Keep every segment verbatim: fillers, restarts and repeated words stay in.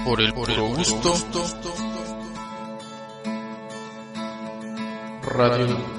por el puro gusto. Radio.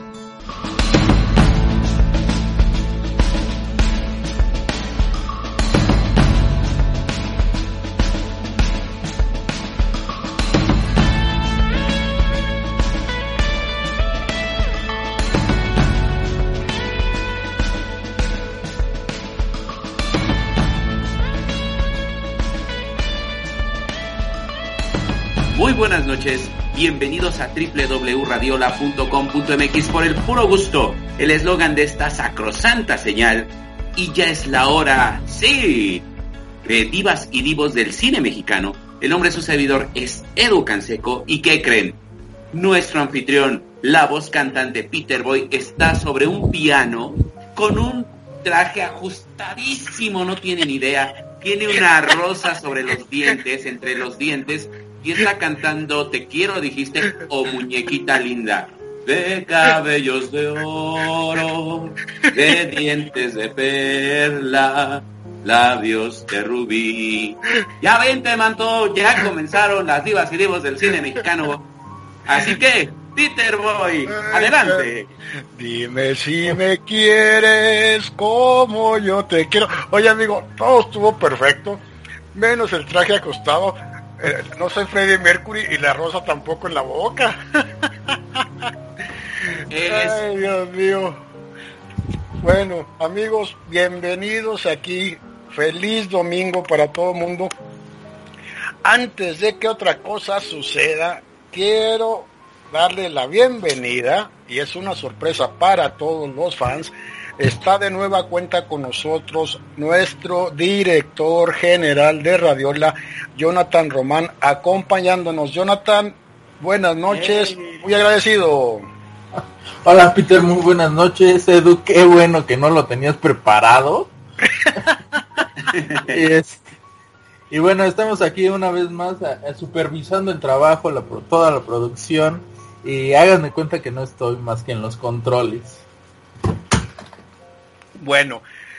Muy buenas noches, bienvenidos a doble u doble u doble u punto radiola punto com punto m x por el puro gusto, el eslogan de esta sacrosanta señal. Y ya es la hora, sí, de divas y divos del cine mexicano. El nombre de su servidor es Edu Canseco, y ¿qué creen? Nuestro anfitrión, la voz cantante Peter Boy, está sobre un piano con un traje ajustadísimo, no tienen idea. Tiene una rosa sobre los dientes, entre los dientes, y está cantando Te quiero, dijiste, o muñequita linda. De cabellos de oro, de dientes de perla, labios de rubí. Ya vente, manto, ya comenzaron las divas y divos del cine mexicano. Así que, Peter Boy, adelante. Dime si me quieres como yo te quiero. Oye, amigo, todo estuvo perfecto, menos el traje acostado. Eh, no soy Freddie Mercury y la rosa tampoco en la boca. Es... Ay, Dios mío. Bueno, amigos, bienvenidos aquí. Feliz domingo para todo el mundo. Antes de que otra cosa suceda, quiero darle la bienvenida, y es una sorpresa para todos los fans. Está de nueva cuenta con nosotros nuestro director general de Radiola, Jonathan Román, acompañándonos. Jonathan, buenas noches, hey. Muy agradecido. Hola Peter, muy buenas noches. Edu, qué bueno que no lo tenías preparado. y, es, y bueno, estamos aquí una vez más a, a supervisando el trabajo, la, toda la producción, y háganme cuenta que no estoy más que en los controles. Bueno,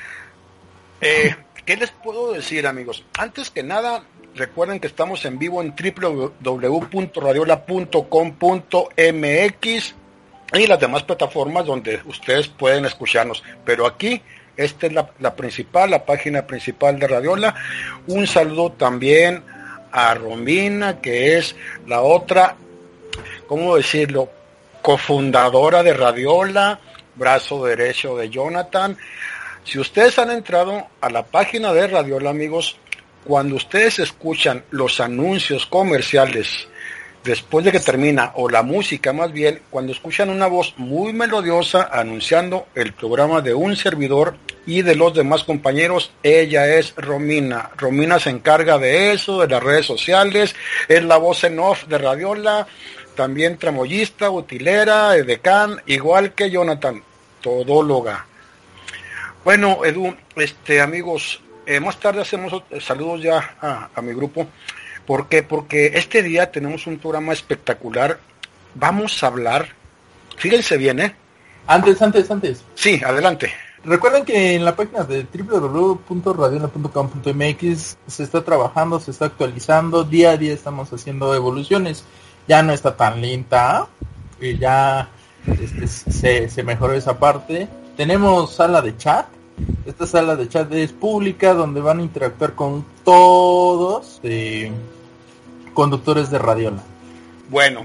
eh, ¿qué les puedo decir, amigos? Antes que nada, recuerden que estamos en vivo en doble u doble u doble u punto radiola punto com punto m x y las demás plataformas donde ustedes pueden escucharnos. Pero aquí, esta es la, la principal, la página principal de Radiola. Un saludo también a Romina, que es la otra, ¿cómo decirlo?, cofundadora de Radiola, brazo derecho de Jonathan. Si ustedes han entrado a la página de Radiola, amigos, cuando ustedes escuchan los anuncios comerciales después de que termina, o la música más bien, cuando escuchan una voz muy melodiosa anunciando el programa de un servidor y de los demás compañeros, ella es Romina. Romina se encarga de eso, de las redes sociales, es la voz en off de Radiola, también tramoyista, utilera, edecán, igual que Jonathan, todóloga. Bueno, Edu, este amigos, eh, más tarde hacemos eh, saludos ya a, a mi grupo. ¿Por qué? Porque este día tenemos un programa espectacular. Vamos a hablar, fíjense bien, ¿eh? Antes, antes, antes. Sí, adelante. Recuerden que en la página de doble u doble u doble u punto radiola punto com punto m x se está trabajando, se está actualizando, día a día estamos haciendo evoluciones. Ya no está tan lenta, y ya este, se, se mejoró esa parte. Tenemos sala de chat. Esta sala de chat es pública, donde van a interactuar con todos eh, conductores de Radiola. Bueno,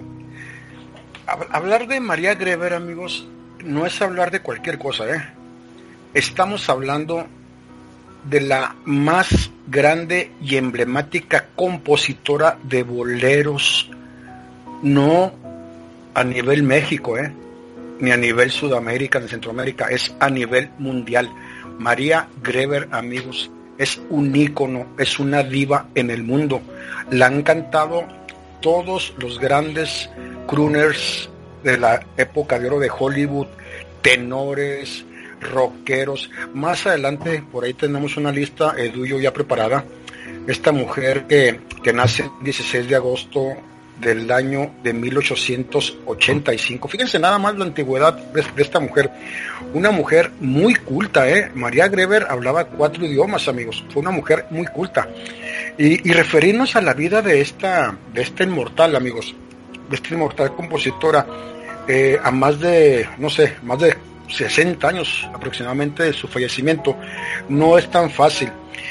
hablar de María Greber, amigos, no es hablar de cualquier cosa, ¿eh? Estamos hablando de la más grande y emblemática compositora de boleros, no a nivel México, ¿eh? ni a nivel Sudamérica, ni Centroamérica, es a nivel mundial. María Greber, amigos, es un ícono, es una diva en el mundo. La han cantado todos los grandes crooners de la época de oro de Hollywood, tenores, rockeros. Más adelante, por ahí tenemos una lista, Edu y yo ya preparada. Esta mujer que, que nace el dieciséis de agosto del año de mil ochocientos ochenta y cinco. Fíjense nada más la antigüedad de, de esta mujer. Una mujer muy culta, ¿eh? María Greber hablaba cuatro idiomas, amigos. Fue una mujer muy culta. Y, y referirnos a la vida de esta, de esta inmortal, amigos, de esta inmortal compositora, eh, a más de, no sé, más de sesenta años aproximadamente de su fallecimiento, no es tan fácil,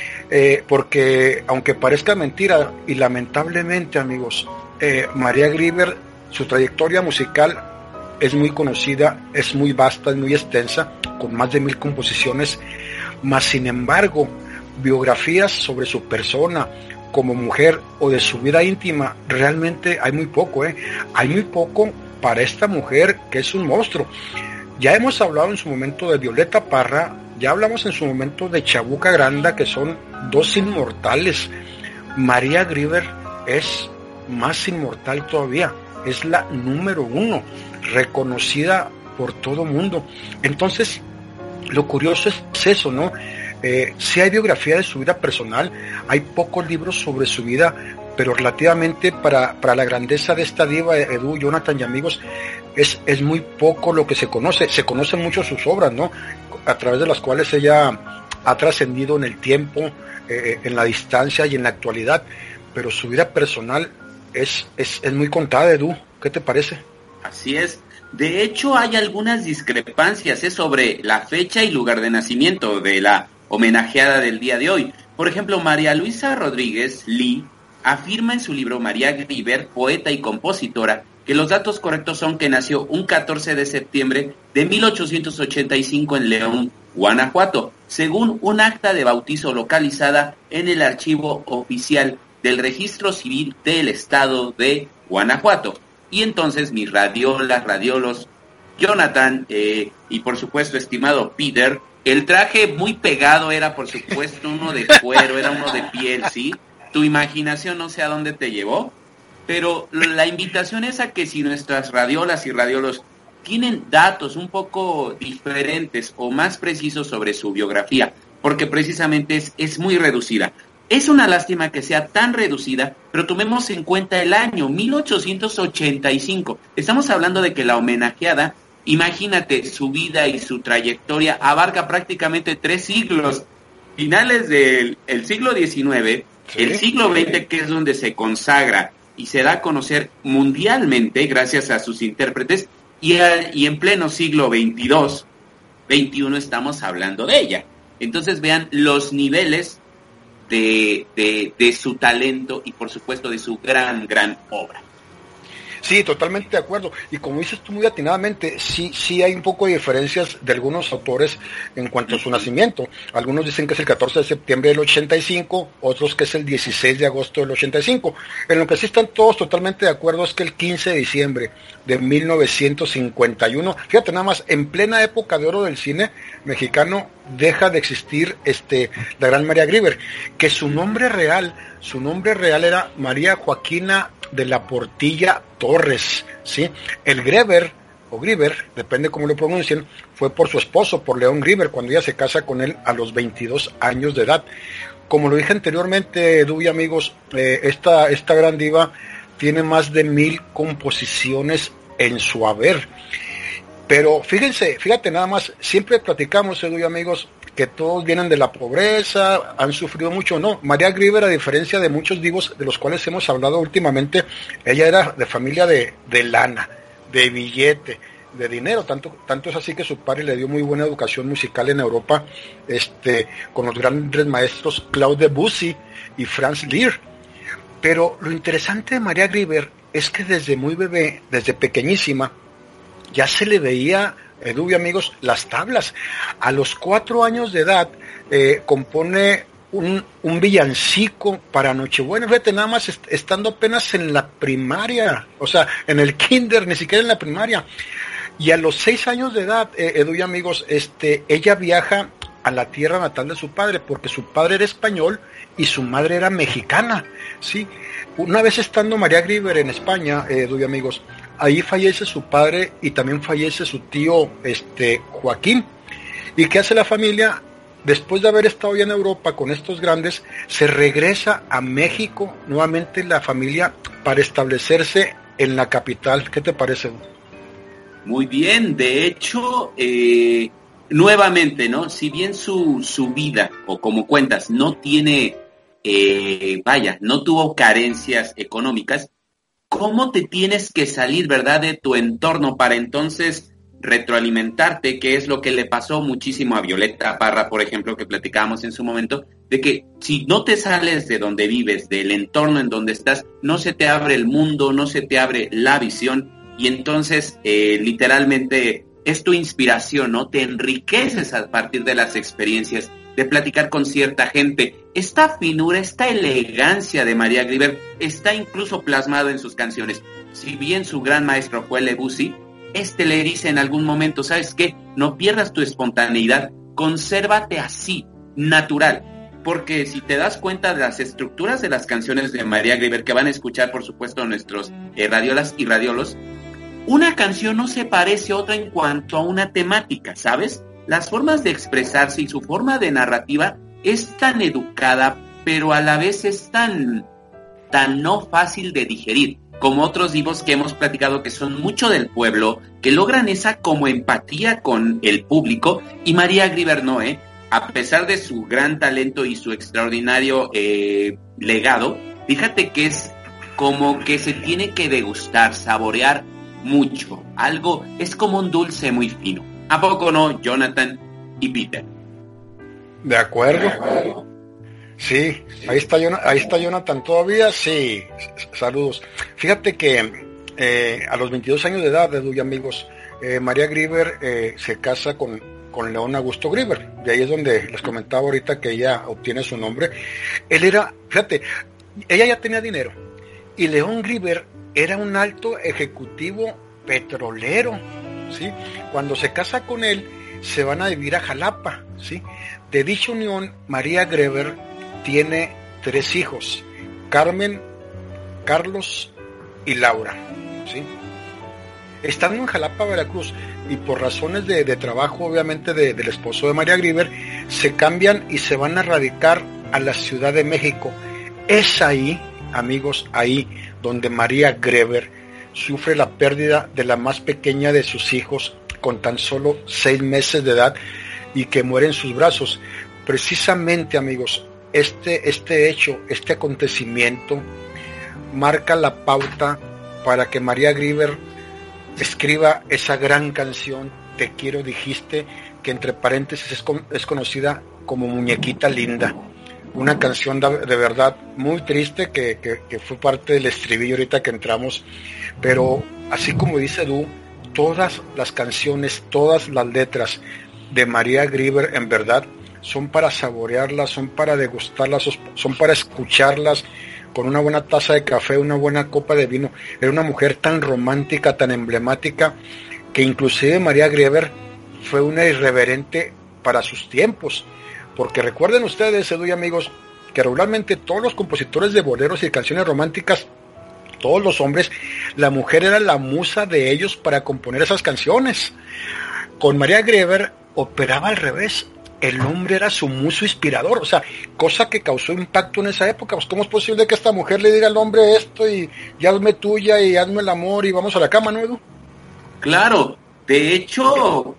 eh, porque aunque parezca mentira, y lamentablemente, amigos, eh, María Grieber, su trayectoria musical es muy conocida, es muy vasta, es muy extensa, con más de mil composiciones, mas sin embargo, biografías sobre su persona como mujer o de su vida íntima, realmente hay muy poco, ¿eh? Hay muy poco para esta mujer que es un monstruo. Ya hemos hablado en su momento de Violeta Parra, ya hablamos en su momento de Chabuca Granda, que son dos inmortales. María Grieber es más inmortal todavía, es la número uno, reconocida por todo mundo. Entonces, lo curioso es eso, ¿no? Eh, sí hay biografía de su vida personal, hay pocos libros sobre su vida, pero relativamente para, para la grandeza de esta diva, Edu, Jonathan y amigos, es, es muy poco lo que se conoce. Se conocen mucho sus obras, ¿no? A través de las cuales ella ha trascendido en el tiempo, eh, en la distancia y en la actualidad, pero su vida personal es, es, es muy contada, Edu. ¿Qué te parece? Así es. De hecho, hay algunas discrepancias ¿eh? sobre la fecha y lugar de nacimiento de la homenajeada del día de hoy. Por ejemplo, María Luisa Rodríguez Lee afirma en su libro María Grieber, poeta y compositora, que los datos correctos son que nació un catorce de septiembre de mil ochocientos ochenta y cinco en León, Guanajuato, según un acta de bautizo localizada en el archivo oficial del Registro Civil del Estado de Guanajuato. Y entonces mis radiolas, radiolos, Jonathan eh, y por supuesto estimado Peter, el traje muy pegado era por supuesto uno de cuero, era uno de piel, ¿sí? Tu imaginación no sé a dónde te llevó, pero la invitación es a que si nuestras radiolas y radiolos tienen datos un poco diferentes o más precisos sobre su biografía, porque precisamente es, es muy reducida. Es una lástima que sea tan reducida, pero tomemos en cuenta el año, mil ochocientos ochenta y cinco. Estamos hablando de que la homenajeada, imagínate, su vida y su trayectoria abarca prácticamente tres siglos. Finales del el siglo diecinueve, ¿sí? El siglo veinte, que es donde se consagra y se da a conocer mundialmente gracias a sus intérpretes, y, a, y en pleno siglo veintidós, veintiuno estamos hablando de ella. Entonces vean los niveles De, de, de su talento y por supuesto de su gran, gran obra. Sí, totalmente de acuerdo. Y como dices tú muy atinadamente, sí, sí hay un poco de diferencias de algunos autores en cuanto a su nacimiento. Algunos dicen que es el catorce de septiembre del ochenta y cinco, otros que es el dieciséis de agosto del ochenta y cinco. En lo que sí están todos totalmente de acuerdo es que el quince de diciembre de mil novecientos cincuenta y uno, fíjate nada más, en plena época de oro del cine mexicano, deja de existir este la gran María Grieber, que su nombre real, su nombre real era María Joaquina de la Portilla Torres, ¿sí? El Grieber, o Grieber, depende cómo lo pronuncien, fue por su esposo, por León Grieber, cuando ella se casa con él a los veintidós años de edad. Como lo dije anteriormente, Edu y amigos, eh, esta, esta gran diva tiene más de mil composiciones en su haber. Pero fíjense, fíjate nada más, siempre platicamos, Edu y amigos, que todos vienen de la pobreza, han sufrido mucho. No, María Grieber, a diferencia de muchos divos de los cuales hemos hablado últimamente, ella era de familia de, de lana, de billete, de dinero, tanto, tanto es así que su padre le dio muy buena educación musical en Europa, este, con los grandes maestros Claude Debussy y Franz Liszt. Pero lo interesante de María Grieber es que desde muy bebé, desde pequeñísima, ya se le veía, Edu y amigos, las tablas. A los cuatro años de edad eh, compone un, un villancico para Nochebuena, fíjate, nada más est- estando apenas en la primaria, o sea, en el kinder, ni siquiera en la primaria. Y a los seis años de edad, eh, Edu y amigos, este, ella viaja a la tierra natal de su padre, porque su padre era español y su madre era mexicana, ¿sí? Una vez estando María Grieber en España, eh, Edu y amigos, ahí fallece su padre y también fallece su tío este, Joaquín. ¿Y qué hace la familia? Después de haber estado ya en Europa con estos grandes, se regresa a México nuevamente la familia para establecerse en la capital. ¿Qué te parece? Muy bien, de hecho, eh, nuevamente, ¿no? Si bien su, su vida, o como cuentas, no tiene eh, vaya, no tuvo carencias económicas, ¿cómo te tienes que salir, verdad, de tu entorno para entonces retroalimentarte? Que es lo que le pasó muchísimo a Violeta Parra, por ejemplo, que platicábamos en su momento, de que si no te sales de donde vives, del entorno en donde estás, no se te abre el mundo, no se te abre la visión, y entonces eh, literalmente es tu inspiración, ¿no? Te enriqueces a partir de las experiencias, de platicar con cierta gente. Esta finura, esta elegancia de María Grieber está incluso plasmado en sus canciones. Si bien su gran maestro fue Le Debussy, este le dice en algún momento, ¿sabes qué? No pierdas tu espontaneidad, consérvate así, natural. Porque si te das cuenta de las estructuras de las canciones de María Grieber, que van a escuchar, por supuesto, nuestros eh, radiolas y radiolos, una canción no se parece a otra en cuanto a una temática, ¿sabes? Las formas de expresarse y su forma de narrativa es tan educada, pero a la vez es tan, tan no fácil de digerir, como otros divos que hemos platicado que son mucho del pueblo, que logran esa como empatía con el público, y María Grieber no, ¿eh? A pesar de su gran talento y su extraordinario eh, legado, fíjate que es como que se tiene que degustar, saborear mucho, algo, es como un dulce muy fino. ¿A poco no, Jonathan y Peter? De acuerdo. Sí, ahí está, ahí está Jonathan todavía, sí, saludos. Fíjate que eh, a los veintidós años de edad, Edu y amigos, eh, María Grieber eh, se casa con, con León Augusto Grieber, y ahí es donde les comentaba ahorita que ella obtiene su nombre. Él era, fíjate, ella ya tenía dinero, y León Grieber era un alto ejecutivo petrolero, ¿sí? Cuando se casa con él, se van a vivir a Jalapa, ¿sí? De dicha unión, María Grieber tiene tres hijos, Carmen, Carlos y Laura, ¿sí? Estando en Jalapa, Veracruz, y por razones de, de trabajo, obviamente, de, del esposo de María Grieber, se cambian y se van a radicar a la Ciudad de México. Es ahí, amigos, ahí donde María Grieber sufre la pérdida de la más pequeña de sus hijos, con tan solo seis meses de edad, y que muere en sus brazos. Precisamente, amigos, este, este hecho, este acontecimiento, marca la pauta para que María Grieber escriba esa gran canción, Te quiero dijiste, que entre paréntesis es, con, es conocida como Muñequita Linda. Una canción de, de verdad muy triste que, que, que fue parte del estribillo ahorita que entramos, pero así como dice Edu, todas las canciones, todas las letras de María Grieber en verdad son para saborearlas, son para degustarlas, son para escucharlas con una buena taza de café, una buena copa de vino. Era una mujer tan romántica, tan emblemática, que inclusive María Grieber fue una irreverente para sus tiempos. Porque recuerden ustedes, Edu y amigos, que regularmente todos los compositores de boleros y canciones románticas, todos los hombres, la mujer era la musa de ellos para componer esas canciones. Con María Grieber operaba al revés. El hombre era su muso inspirador, o sea, cosa que causó impacto en esa época. Pues, ¿cómo es posible que esta mujer le diga al hombre esto y, y hazme tuya y hazme el amor y vamos a la cama, ¿no, Edu? Claro, de hecho,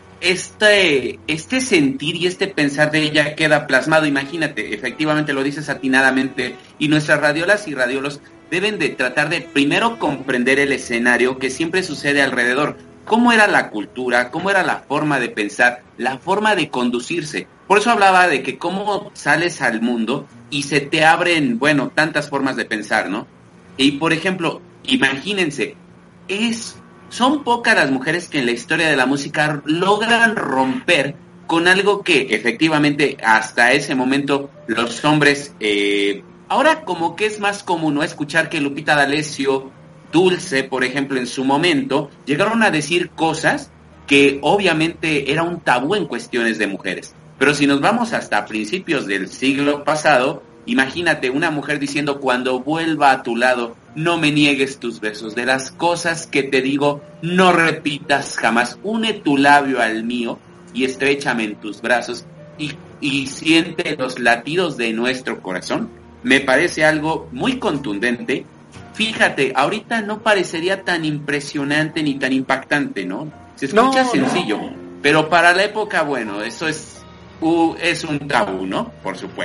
este, este sentir y este pensar de ella queda plasmado. Imagínate, efectivamente lo dices atinadamente, y nuestras radiolas y radiolos deben de tratar de primero comprender el escenario que siempre sucede alrededor. ¿Cómo era la cultura? ¿Cómo era la forma de pensar? La forma de conducirse. Por eso hablaba de que cómo sales al mundo y se te abren, bueno, tantas formas de pensar, ¿no? Y por ejemplo, imagínense, es, son pocas las mujeres que en la historia de la música logran romper con algo que efectivamente hasta ese momento los hombres, eh, ahora como que es más común, ¿no? Escuchar que Lupita D'Alessio, Dulce, por ejemplo, en su momento, llegaron a decir cosas que obviamente era un tabú en cuestiones de mujeres. Pero si nos vamos hasta principios del siglo pasado, imagínate una mujer diciendo: cuando vuelva a tu lado, no me niegues tus besos, de las cosas que te digo, no repitas jamás, une tu labio al mío y estréchame en tus brazos y, y siente los latidos de nuestro corazón. Me parece algo muy contundente. Fíjate, ahorita no parecería tan impresionante ni tan impactante, ¿no? Se escucha no, sencillo, no. Pero para la época, bueno, eso es, uh, es un tabú, ¿no? Por supuesto.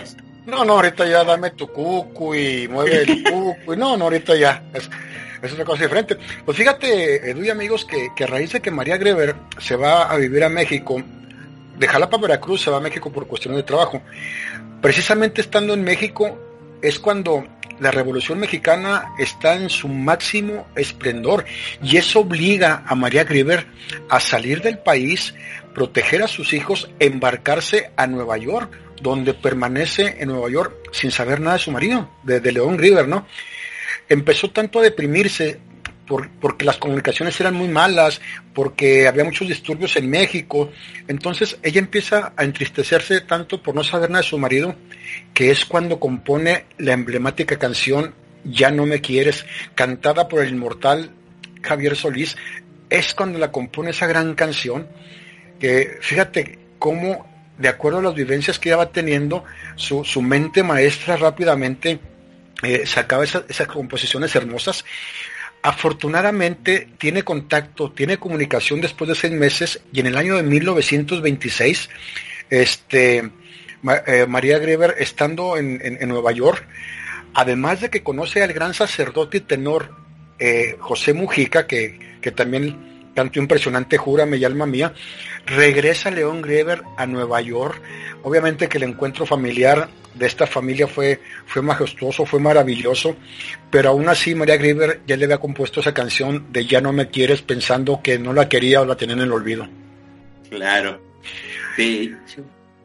No, no, ahorita ya dame tu cucu y mueve el cucu. Y no, no, ahorita ya. Es, es una cosa diferente. Pues fíjate, Edu y amigos, que, que a raíz de que María Greber se va a vivir a México, de Jalapa a Veracruz se va a México por cuestiones de trabajo. Precisamente estando en México es cuando la Revolución Mexicana está en su máximo esplendor y eso obliga a María Greber a salir del país, proteger a sus hijos, embarcarse a Nueva York, donde permanece en Nueva York sin saber nada de su marido, de, de León Greber, ¿no? Empezó tanto a deprimirse por, porque las comunicaciones eran muy malas, porque había muchos disturbios en México. Entonces ella empieza a entristecerse tanto por no saber nada de su marido, que es cuando compone la emblemática canción Ya no me quieres, cantada por el inmortal Javier Solís. Es cuando la compone esa gran canción, que fíjate cómo, de acuerdo a las vivencias que ella va teniendo, su, su mente maestra rápidamente eh, sacaba esa, esas composiciones hermosas. Afortunadamente tiene contacto, tiene comunicación después de seis meses, y en el año de mil novecientos veintiséis, este, Ma, eh, María Greber, estando en, en, en Nueva York, además de que conoce al gran sacerdote y tenor eh, José Mujica, que, que también cantó impresionante Júrame y Alma Mía, regresa León Greber a Nueva York. Obviamente que el encuentro familiar de esta familia fue, fue majestuoso, fue maravilloso, pero aún así María Greber ya le había compuesto esa canción de Ya no me quieres, pensando que no la quería o la tenía en el olvido. Claro. De hecho.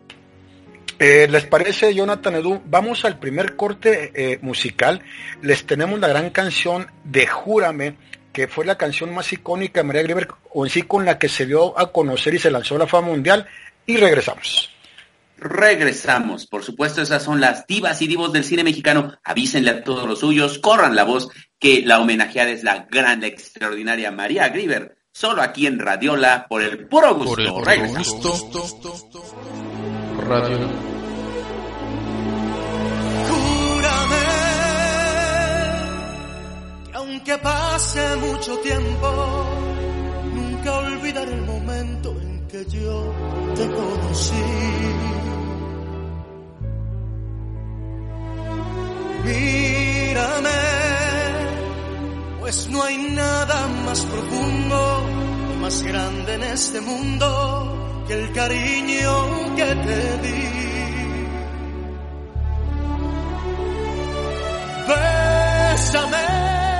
Eh, ¿Les parece, Jonathan, Edu? Vamos al primer corte eh, musical. Les tenemos la gran canción de Júrame, que fue la canción más icónica de María Greber, o en sí con la que se dio a conocer y se lanzó a la fama mundial, y regresamos. Regresamos, por supuesto, esas son las divas y divos del cine mexicano. Avísenle a todos los suyos, corran la voz, que la homenajeada es la gran, la extraordinaria María Greber, solo aquí en Radiola, por el puro gusto. Por el puro regresamos. gusto. Radiola. Aunque pase mucho tiempo, nunca olvidaré el momento en que yo te conocí. Mírame, pues no hay nada más profundo y más grande en este mundo que el cariño que te di. Bésame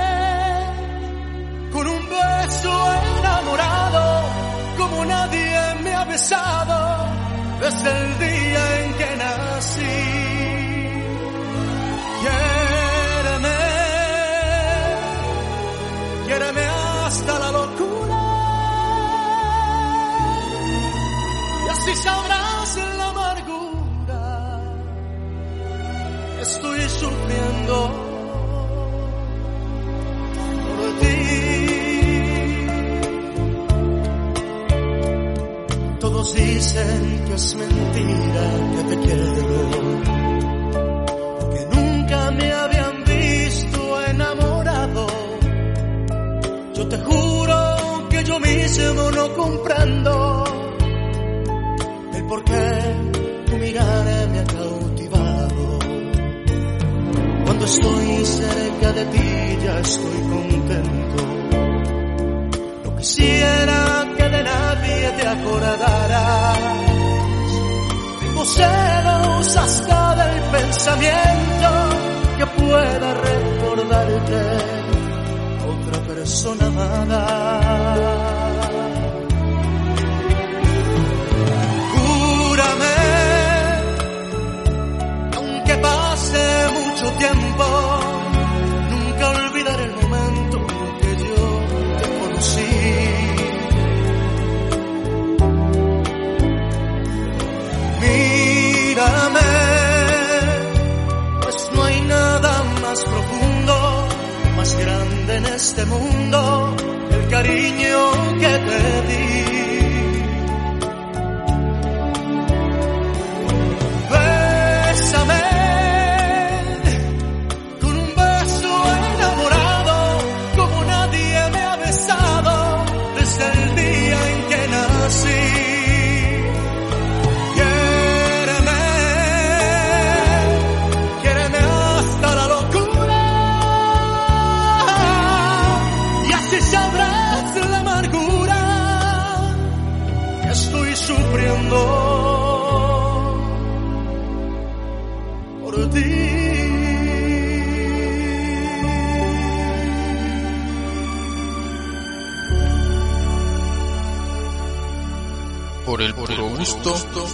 con un beso enamorado, como nadie me ha besado desde el día en que nací. Quiéreme, quiéreme hasta la locura, y así sabrás la amargura que estoy sufriendo por ti. Todos dicen que es mentira que te quiero, que nunca me habían visto enamorado. Yo te juro que yo mismo no comprendo el por qué tu mirada me ha cautivado. Cuando estoy cerca de ti ya estoy contento. No quisiera que de nadie te acordaras. Tengo celos hasta del pensamiento que pueda recordarte a otra persona amada. Júrame, aunque pase mucho tiempo, nunca olvidaré el momento que yo te conocí. Mírame, pues no hay nada más profundo, más grande en este mundo, el cariño que te di. Bésame con un beso enamorado, como nadie me ha besado desde el día en que nací. por ti. Por el puro gusto.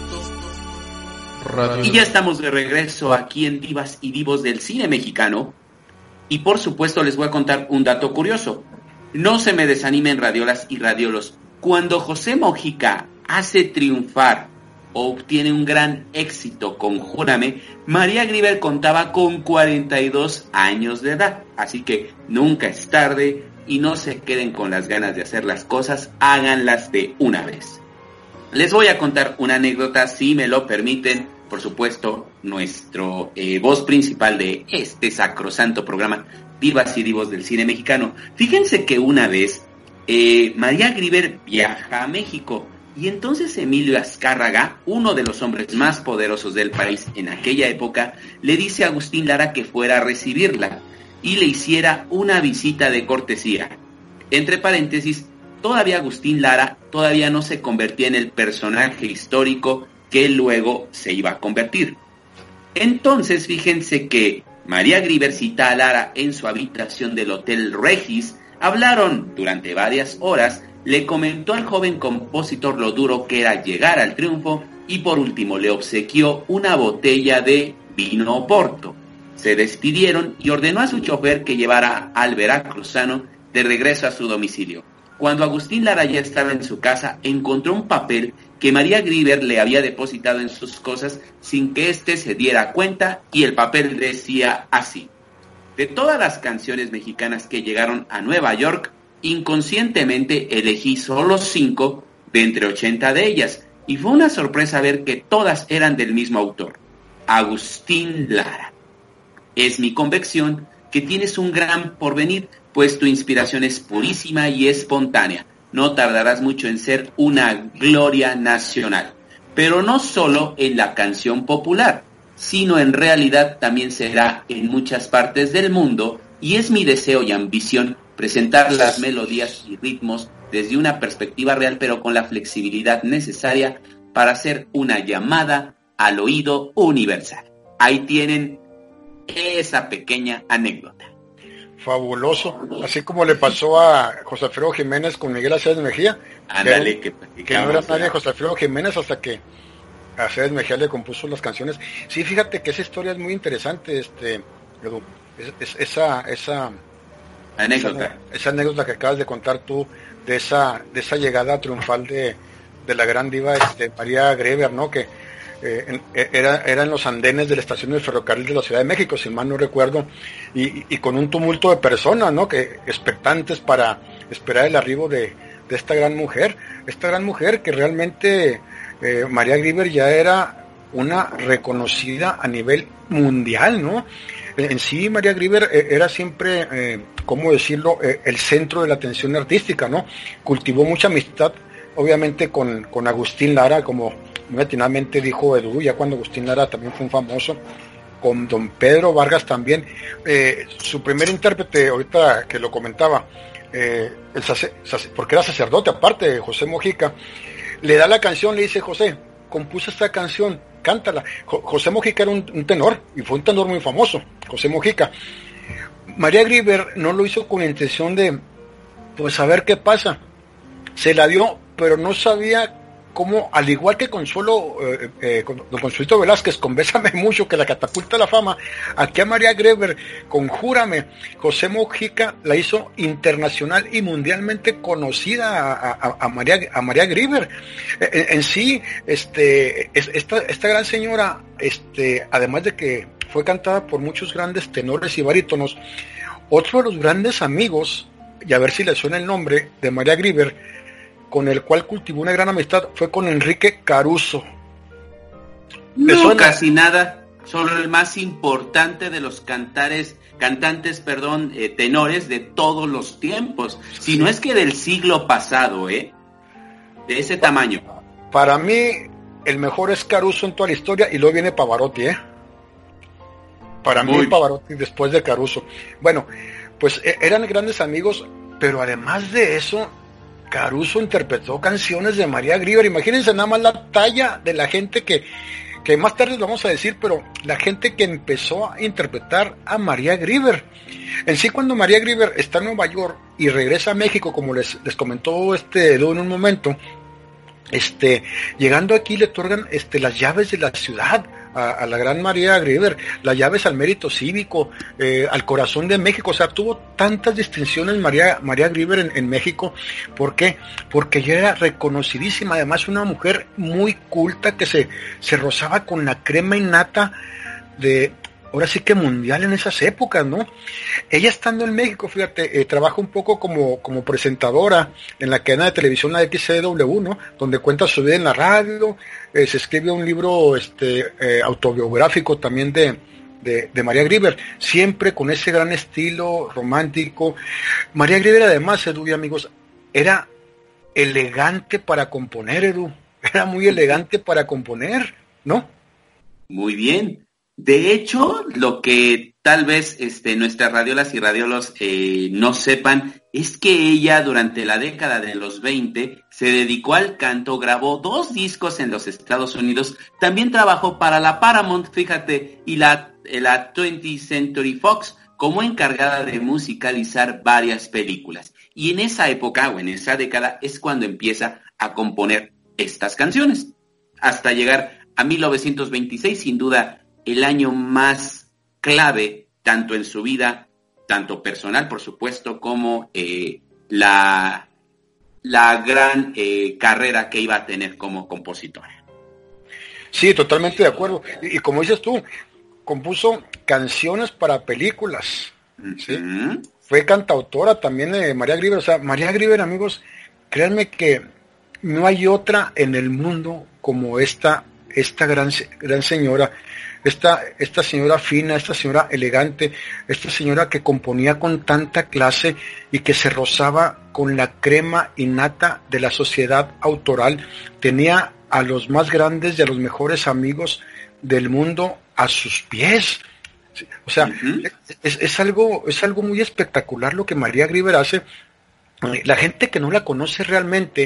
Radio. Y ya estamos de regreso aquí en Divas y Divos del cine mexicano. Y por supuesto les voy a contar un dato curioso. No se me desanimen radiolas y radiolos. Cuando José Mojica hace triunfar o obtiene un gran éxito con Júrame, María Grieber contaba con cuarenta y dos años de edad. Así que nunca es tarde y no se queden con las ganas de hacer las cosas, háganlas de una vez. Les voy a contar una anécdota, si me lo permiten. Por supuesto, nuestro eh, voz principal de este sacrosanto programa, Divas y Divos del cine mexicano. Fíjense que una vez eh, María Grieber viaja a México y entonces Emilio Azcárraga, uno de los hombres más poderosos del país en aquella época, le dice a Agustín Lara que fuera a recibirla y le hiciera una visita de cortesía. Entre paréntesis, todavía Agustín Lara todavía no se convertía en el personaje histórico que luego se iba a convertir. Entonces, fíjense que María Grieber cita a Lara en su habitación del Hotel Regis, hablaron durante varias horas, le comentó al joven compositor lo duro que era llegar al triunfo y por último le obsequió una botella de vino Oporto. Se despidieron y ordenó a su chofer que llevara al veracruzano de regreso a su domicilio. Cuando Agustín Lara ya estaba en su casa, encontró un papel que María Grieber le había depositado en sus cosas sin que éste se diera cuenta, y el papel decía así: de todas las canciones mexicanas que llegaron a Nueva York, inconscientemente elegí solo cinco de entre ochenta de ellas, y fue una sorpresa ver que todas eran del mismo autor, Agustín Lara. Es mi convicción que tienes un gran porvenir, pues tu inspiración es purísima y espontánea. No tardarás mucho en ser una gloria nacional. Pero no solo en la canción popular, sino en realidad también será en muchas partes del mundo, y es mi deseo y ambición presentar las melodías y ritmos desde una perspectiva real, pero con la flexibilidad necesaria para hacer una llamada al oído universal. Ahí tienen esa pequeña anécdota. Fabuloso, así como le pasó a José Alfredo Jiménez con Miguel Aceves Mejía. Ándale, que, que no era nadie José Alfredo Jiménez hasta que Aceves Mejía le compuso las canciones. Sí, fíjate que esa historia es muy interesante, este Edu, es, es, esa esa anécdota, esa, esa anécdota que acabas de contar tú de esa de esa llegada triunfal de, de la gran diva este, María Grieber, ¿no? Que Eh, en, era, era en los andenes de la estación del ferrocarril de la Ciudad de México, si mal no recuerdo, y, y con un tumulto de personas, ¿no? Que expectantes para esperar el arribo de, de esta gran mujer, esta gran mujer que realmente eh, María Grieber ya era una reconocida a nivel mundial, ¿no? En sí, María Grieber eh, era siempre, eh, ¿cómo decirlo?, eh, el centro de la atención artística, ¿no? Cultivó mucha amistad, obviamente, con, con Agustín Lara, como muy atinadamente dijo Edu, ya cuando Agustín Lara también fue un famoso, con don Pedro Vargas también. Eh, su primer intérprete, ahorita que lo comentaba, eh, el sace, sace, porque era sacerdote aparte, José Mojica, le da la canción, le dice: José, compuse esta canción, cántala. Jo, José Mojica era un, un tenor, y fue un tenor muy famoso, José Mojica. María Grieber no lo hizo con la intención de, pues, saber qué pasa. Se la dio, pero no sabía cómo, al igual que Consuelo, eh, eh, con don Consuelito Velázquez, con Bésame Mucho, que la catapulta a la fama, aquí a María Grieber, con Júrame, José Mojica la hizo internacional y mundialmente conocida a, a, a María, a María Grieber. En, en sí, este, esta, esta gran señora, este, además de que fue cantada por muchos grandes tenores y barítonos, otro de los grandes amigos, y a ver si le suena el nombre, de María Grieber, con el cual cultivó una gran amistad, fue con Enrique Caruso. No, casi nada, solo el más importante de los cantares, cantantes, perdón, eh, tenores de todos los tiempos, si no es que del siglo pasado, ¿eh? De ese tamaño. Para mí, el mejor es Caruso en toda la historia, y luego viene Pavarotti, ¿eh? Para Muy. mí, Pavarotti después de Caruso. Bueno, pues eh, eran grandes amigos, pero además de eso, Caruso interpretó canciones de María Grieber. Imagínense nada más la talla de la gente que, que más tarde lo vamos a decir, pero la gente que empezó a interpretar a María Grieber. En sí, cuando María Grieber está en Nueva York y regresa a México, como les, les comentó este Edu en un momento, este, llegando aquí le otorgan este, las llaves de la ciudad a, a la gran María Grieber, las llaves al mérito cívico, eh, al corazón de México. O sea, tuvo tantas distinciones María, María Grieber en, en México. ¿Por qué? Porque ella era reconocidísima, además una mujer muy culta que se, se rozaba con la crema innata de, ahora sí que mundial en esas épocas, ¿no? Ella estando en México, fíjate, eh, trabaja un poco como, como presentadora en la cadena de televisión, la X C W, ¿no? Donde cuenta su vida en la radio, eh, se escribe un libro este, eh, autobiográfico también de, de, de María Grieber, siempre con ese gran estilo romántico. María Grieber, además, Edu y amigos, era elegante para componer, Edu, era muy elegante para componer, ¿no? Muy bien. De hecho, lo que tal vez este, nuestras radiolas y radiolos eh, no sepan es que ella durante la década de los veinte se dedicó al canto, grabó dos discos en los Estados Unidos, también trabajó para la Paramount, fíjate, y la, la twentieth Century Fox como encargada de musicalizar varias películas. Y en esa época o en esa década es cuando empieza a componer estas canciones, hasta llegar a mil novecientos veintiséis, sin duda el año más clave, tanto en su vida, tanto personal, por supuesto, como eh, la, la gran eh, carrera que iba a tener como compositora. Sí, totalmente de acuerdo. Y, y como dices tú, compuso canciones para películas. ¿Sí? Uh-huh. Fue cantautora también de María Grieber. O sea, María Grieber, amigos, créanme que no hay otra en el mundo como esta, esta gran, gran señora. Esta, esta señora fina, esta señora elegante, esta señora que componía con tanta clase y que se rozaba con la crema innata de la sociedad autoral, tenía a los más grandes y a los mejores amigos del mundo a sus pies. O sea, uh-huh. es, es algo, es algo muy espectacular lo que María Grieber hace. La gente que no la conoce realmente,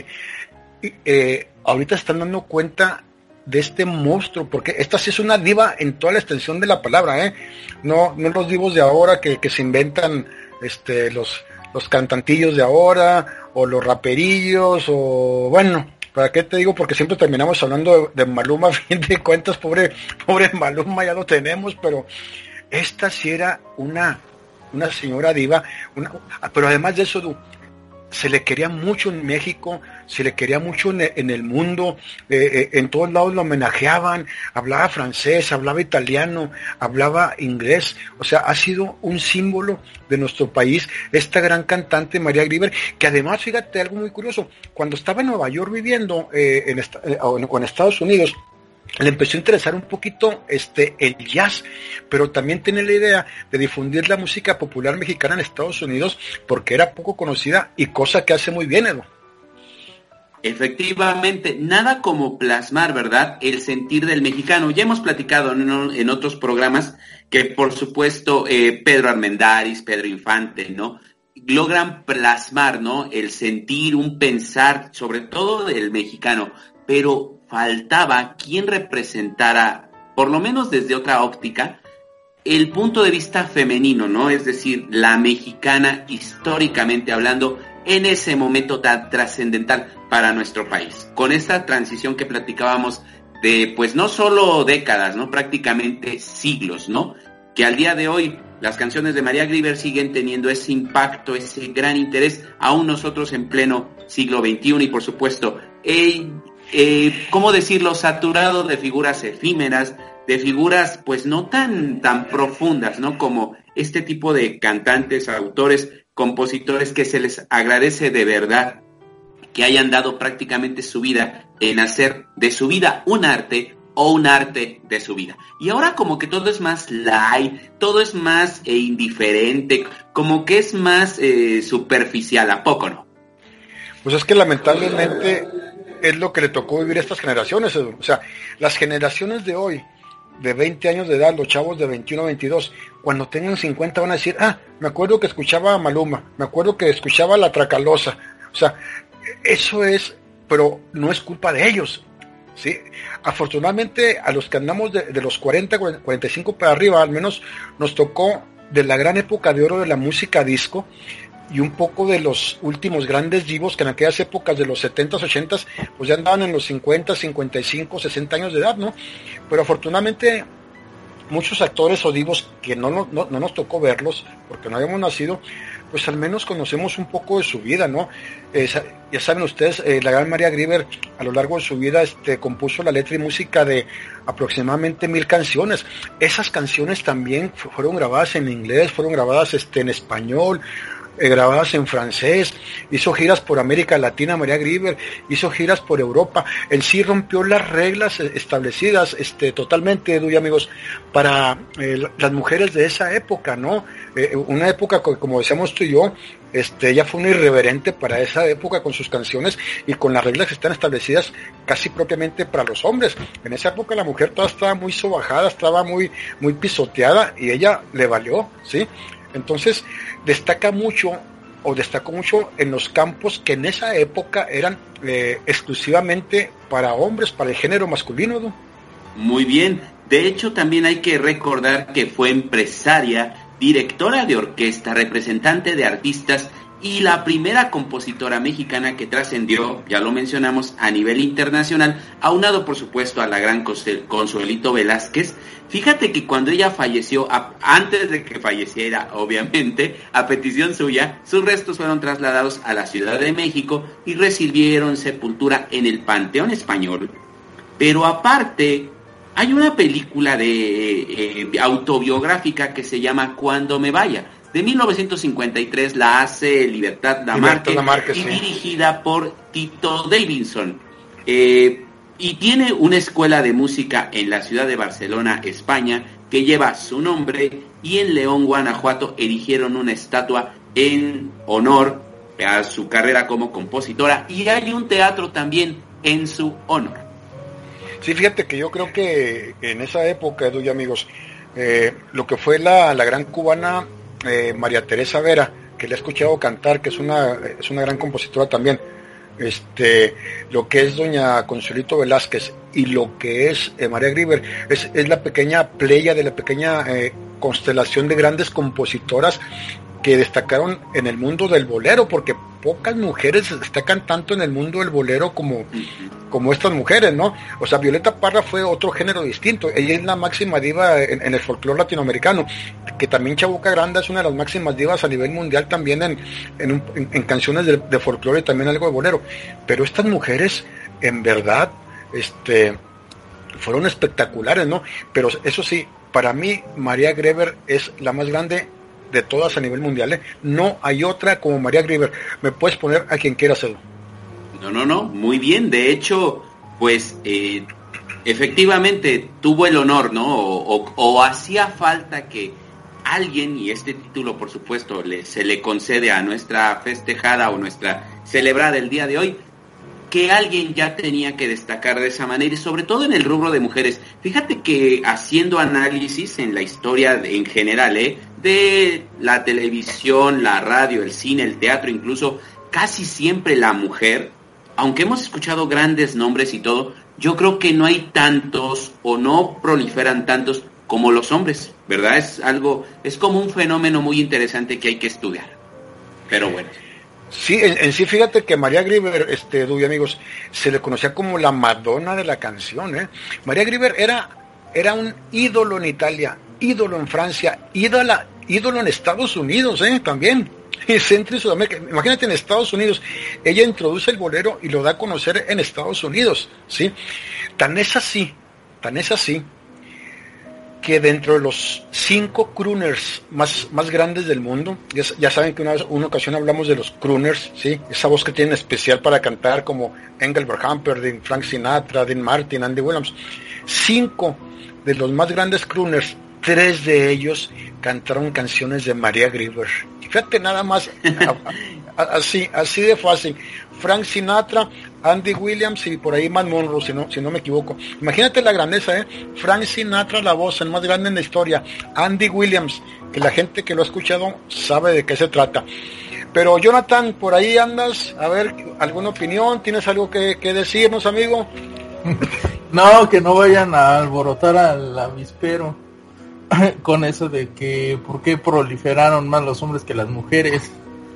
eh, ahorita están dando cuenta de este monstruo, porque esta sí es una diva en toda la extensión de la palabra, ¿eh? No, no los divos de ahora que, que se inventan este, los, los cantantillos de ahora, o los raperillos, o bueno, ¿para qué te digo? Porque siempre terminamos hablando de, de Maluma, a fin de cuentas, pobre, pobre Maluma, ya lo tenemos, pero esta sí era una, una señora diva, una, pero además de eso, se le quería mucho en México, se le quería mucho en, en el mundo, eh, eh, en todos lados lo homenajeaban, hablaba francés, hablaba italiano, hablaba inglés. O sea, ha sido un símbolo de nuestro país esta gran cantante María Grieber, que además, fíjate algo muy curioso, cuando estaba en Nueva York viviendo eh, en, esta, eh, en, en Estados Unidos, le empezó a interesar un poquito este el jazz, pero también tiene la idea de difundir la música popular mexicana en Estados Unidos porque era poco conocida y cosa que hace muy bien, Edu. Efectivamente, nada como plasmar, ¿verdad?, el sentir del mexicano. Ya hemos platicado en, en otros programas que, por supuesto, eh, Pedro Armendáriz, Pedro Infante, ¿no?, logran plasmar, ¿no?, el sentir, un pensar, sobre todo del mexicano, pero faltaba quien representara, por lo menos desde otra óptica, el punto de vista femenino, ¿no? Es decir, la mexicana, históricamente hablando, en ese momento tan trascendental para nuestro país. Con esta transición que platicábamos de, pues, no solo décadas, ¿no?, prácticamente siglos, ¿no?, que al día de hoy las canciones de María Grieber siguen teniendo ese impacto, ese gran interés, aún nosotros en pleno siglo veintiuno, y por supuesto, eh, eh, ¿cómo decirlo?, saturado de figuras efímeras, de figuras pues no tan, tan profundas, ¿no?, como este tipo de cantantes, autores, compositores que se les agradece de verdad que hayan dado prácticamente su vida en hacer de su vida un arte, o un arte de su vida. Y ahora como que todo es más light, todo es más eh, indiferente, como que es más eh, superficial, ¿a poco no? Pues es que lamentablemente es lo que le tocó vivir a estas generaciones, Edu. O sea, las generaciones de hoy, de veinte años de edad, los chavos de veintiuno, veintidós, cuando tengan cincuenta van a decir, ah, me acuerdo que escuchaba a Maluma, me acuerdo que escuchaba a La Tracalosa. O sea, eso es, pero no es culpa de ellos. ¿sí? Afortunadamente, a los que andamos de, de los cuarenta, cuarenta y cinco para arriba, al menos nos tocó de la gran época de oro de la música disco, y un poco de los últimos grandes divos que en aquellas épocas de los setentas, ochentas, pues ya andaban en los cincuenta, cincuenta y cinco, sesenta años de edad, ¿no? Pero afortunadamente muchos actores o divos que no, no, no nos tocó verlos porque no habíamos nacido, pues al menos conocemos un poco de su vida, ¿no? Eh, ya saben ustedes, eh, la gran María Grieber a lo largo de su vida este, compuso la letra y música de aproximadamente mil canciones. Esas canciones también fueron grabadas en inglés, fueron grabadas este, en español, Eh, grabadas en francés, hizo giras por América Latina María Grieber, hizo giras por Europa, en sí rompió las reglas establecidas este, totalmente, Edu y amigos, para eh, las mujeres de esa época, ¿no? Eh, una época, como decíamos tú y yo, este, ella fue una irreverente para esa época con sus canciones y con las reglas que están establecidas casi propiamente para los hombres. En esa época la mujer toda estaba muy sobajada, estaba muy, muy pisoteada y ella le valió, ¿sí? Entonces destaca mucho o destacó mucho en los campos que en esa época eran eh, exclusivamente para hombres, para el género masculino, ¿no? Muy bien, de hecho también hay que recordar que fue empresaria, directora de orquesta, representante de artistas y la primera compositora mexicana que trascendió, ya lo mencionamos, a nivel internacional, aunado por supuesto a la gran Consuelito Velázquez. Fíjate que cuando ella falleció, a, antes de que falleciera, obviamente, a petición suya, sus restos fueron trasladados a la Ciudad de México y recibieron sepultura en el Panteón Español. Pero aparte, hay una película de eh, autobiográfica que se llama Cuando me vaya, de mil novecientos cincuenta y tres, la hace Libertad Lamarque, Lamarque y sí. dirigida por Tito Davidson. Eh, y tiene una escuela de música en la ciudad de Barcelona, España, que lleva su nombre, y en León, Guanajuato, erigieron una estatua en honor a su carrera como compositora, y hay un teatro también en su honor. Sí, fíjate que yo creo que en esa época, Edu y amigos, eh, lo que fue la, la gran cubana eh, María Teresa Vera, que le he escuchado cantar, que es una, es una gran compositora también, este, lo que es doña Consuelito Velázquez y lo que es eh, María Grieber, es, es la pequeña playa de la pequeña eh, constelación de grandes compositoras que destacaron en el mundo del bolero, porque pocas mujeres destacan tanto en el mundo del bolero como, como estas mujeres, ¿no? O sea, Violeta Parra fue otro género distinto, ella es la máxima diva en, en el folclore latinoamericano, que también Chabuca Granda es una de las máximas divas a nivel mundial también en, en, un, en, en canciones de, de folclore y también algo de bolero, pero estas mujeres en verdad este, fueron espectaculares, ¿no? Pero eso sí, para mí María Grieber es la más grande de todas a nivel mundial, ¿eh? No hay otra como María Grieber. Me puedes poner a quien quieras, Edu. No, no, no, muy bien. De hecho, pues eh, efectivamente tuvo el honor, ¿no? O, o, o hacía falta que alguien, y este título por supuesto le, se le concede a nuestra festejada o nuestra celebrada el día de hoy, que alguien ya tenía que destacar de esa manera, y sobre todo en el rubro de mujeres. Fíjate que haciendo análisis en la historia de, en general, ¿eh? de la televisión, la radio, el cine, el teatro, incluso casi siempre la mujer, aunque hemos escuchado grandes nombres y todo, yo creo que no hay tantos o no proliferan tantos como los hombres, ¿verdad? Es algo, es como un fenómeno muy interesante que hay que estudiar. Pero bueno. Sí, en, en sí, fíjate que María Grieber, este, Edu y amigos, se le conocía como la Madonna de la canción, ¿eh? María Grieber era, era un ídolo en Italia, ídolo en Francia, ídola, ídolo en Estados Unidos, ¿eh? También, en Centro y Sudamérica. Imagínate en Estados Unidos, ella introduce el bolero y lo da a conocer en Estados Unidos, ¿sí? Tan es así, tan es así, que dentro de los cinco crooners más, más grandes del mundo, ya, ya saben que una, vez, una ocasión hablamos de los crooners, ¿sí? Esa voz que tienen especial para cantar como Engelbert Humperdinck, Frank Sinatra, Dean Martin, Andy Williams. Cinco de los más grandes crooners, tres de ellos cantaron canciones de María Grieber. Fíjate nada más, a, a, así, así de fácil. Frank Sinatra, Andy Williams y por ahí Matt Monroe, si no, si no me equivoco. Imagínate la grandeza, ¿eh? Frank Sinatra, la voz, el más grande en la historia. Andy Williams, que la gente que lo ha escuchado sabe de qué se trata. Pero Jonathan, por ahí andas, a ver, ¿alguna opinión? ¿Tienes algo que, que decirnos, amigo? No, que no vayan a alborotar al avispero con eso de que por qué proliferaron más los hombres que las mujeres.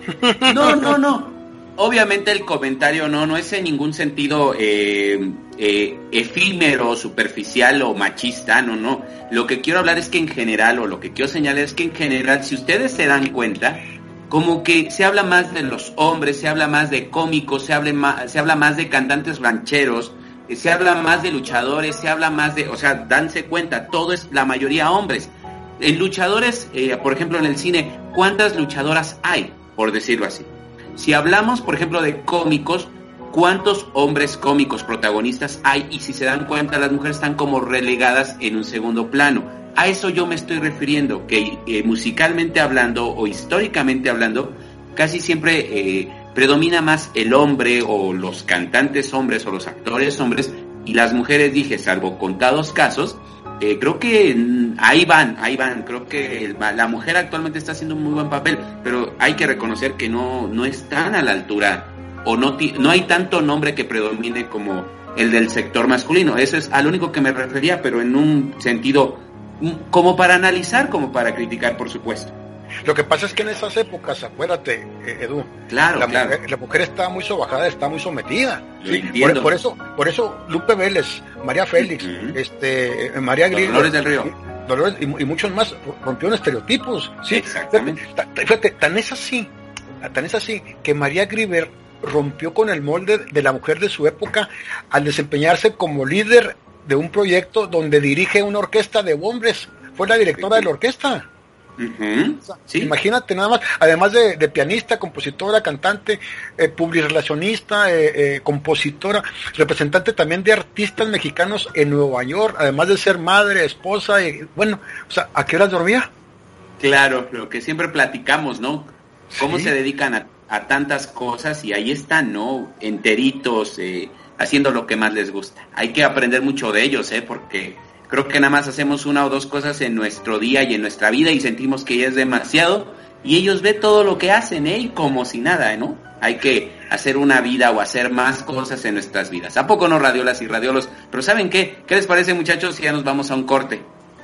No, no, no. Obviamente el comentario no, no es en ningún sentido eh, eh, efímero, superficial o machista, no, no. Lo que quiero hablar es que en general, o lo que quiero señalar es que en general, si ustedes se dan cuenta, como que se habla más de los hombres, se habla más de cómicos, se habla más, se habla más de cantantes rancheros, eh, se habla más de luchadores, se habla más de, o sea, danse cuenta, todo es la mayoría hombres. En luchadores, eh, por ejemplo en el cine, ¿cuántas luchadoras hay? Por decirlo así. Si hablamos, por ejemplo, de cómicos, ¿cuántos hombres cómicos protagonistas hay? Y si se dan cuenta, las mujeres están como relegadas en un segundo plano. A eso yo me estoy refiriendo, que eh, musicalmente hablando o históricamente hablando, casi siempre eh, predomina más el hombre o los cantantes hombres o los actores hombres, y las mujeres, dije, salvo contados casos, Eh, creo que mm, ahí van, ahí van, creo que el, la mujer actualmente está haciendo un muy buen papel, pero hay que reconocer que no, no están a la altura, o no, no hay tanto nombre que predomine como el del sector masculino. Eso es al único que me refería, pero en un sentido como para analizar, como para criticar, por supuesto. Lo que pasa es que en esas épocas, acuérdate, Edu, claro, la, claro. Mujer, la mujer está muy sobajada, está muy sometida. ¿Sí? Por, por eso, por eso Lupe Vélez, María Félix, uh-huh. este, María Grillo, Dolores del Río, Dolores y, y muchos más rompieron estereotipos. Sí, exactamente. Fíjate, fíjate, tan es así, tan es así que María Grieber rompió con el molde de la mujer de su época al desempeñarse como líder de un proyecto donde dirige una orquesta de hombres. Fue la directora de la orquesta. Uh-huh. O sea, sí. Imagínate nada más, además de, de pianista, compositora, cantante, eh, publirelacionista, eh, eh, compositora, representante también de artistas mexicanos en Nueva York, además de ser madre, esposa, y bueno, o sea, ¿a qué horas dormía? Claro, lo que siempre platicamos, ¿no? Cómo Sí. se dedican a, a tantas cosas y ahí están, ¿no? Enteritos, eh, haciendo lo que más les gusta. Hay que aprender mucho de ellos, ¿eh? Porque creo que nada más hacemos una o dos cosas en nuestro día y en nuestra vida y sentimos que ya es demasiado, y ellos ven todo lo que hacen, ¿eh? Y como si nada, ¿no? Hay que hacer una vida o hacer más cosas en nuestras vidas. ¿A poco no, radiolas y radiolos? Pero ¿saben qué? ¿Qué les parece, muchachos, si ya nos vamos a un corte?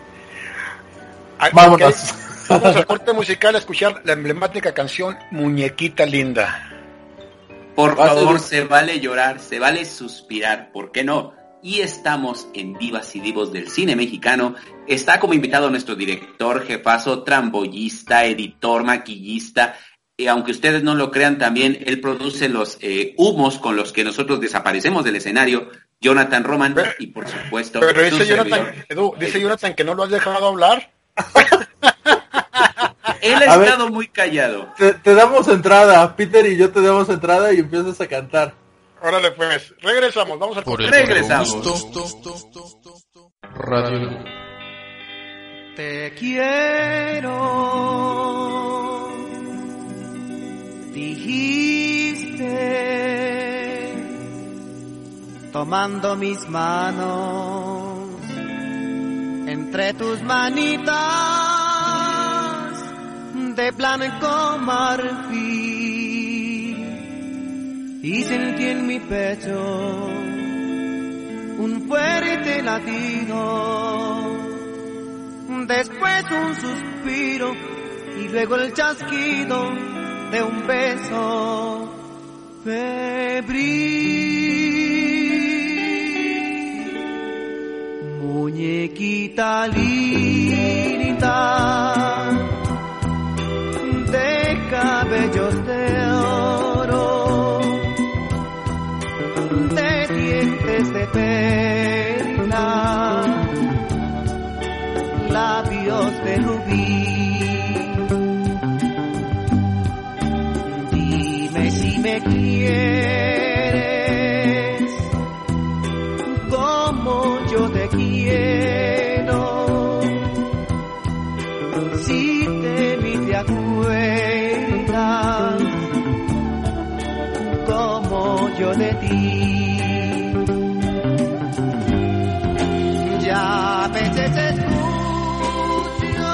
Vámonos. Okay. Vamos al corte musical a escuchar la emblemática canción Muñequita Linda. Por favor, se vale llorar, se vale suspirar, ¿por qué no? Y estamos en Divas y Divos del Cine Mexicano. Está como invitado nuestro director, jefazo, tramboyista, editor, maquillista. Eh, aunque ustedes no lo crean, también él produce los eh, humos con los que nosotros desaparecemos del escenario. Jonathan Roman, pero, y por supuesto... Pero dice Jonathan, Edu, dice Jonathan que no lo has dejado hablar. Él ha a estado ver, muy callado. Te, te damos entrada, Peter y yo te damos entrada y empiezas a cantar. Órale pues, regresamos, vamos a por el regresamos. Radio. Te quiero, dijiste, tomando mis manos entre tus manitas de blanco marfil. Y sentí en mi pecho un fuerte latido, después un suspiro y luego el chasquido de un beso febril. Muñequita linda de cabellos de oro, de dientes de perla, labios de rubí. Dime si me quieres como yo te quiero, si de mí te acuerdas como yo de ti. Ya a veces escucho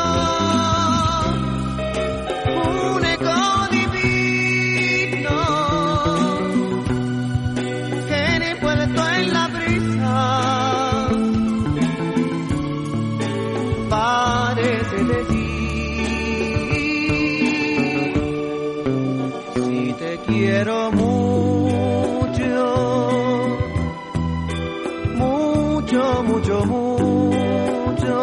un eco divino que envuelto en la brisa quiero mucho, mucho, mucho, mucho,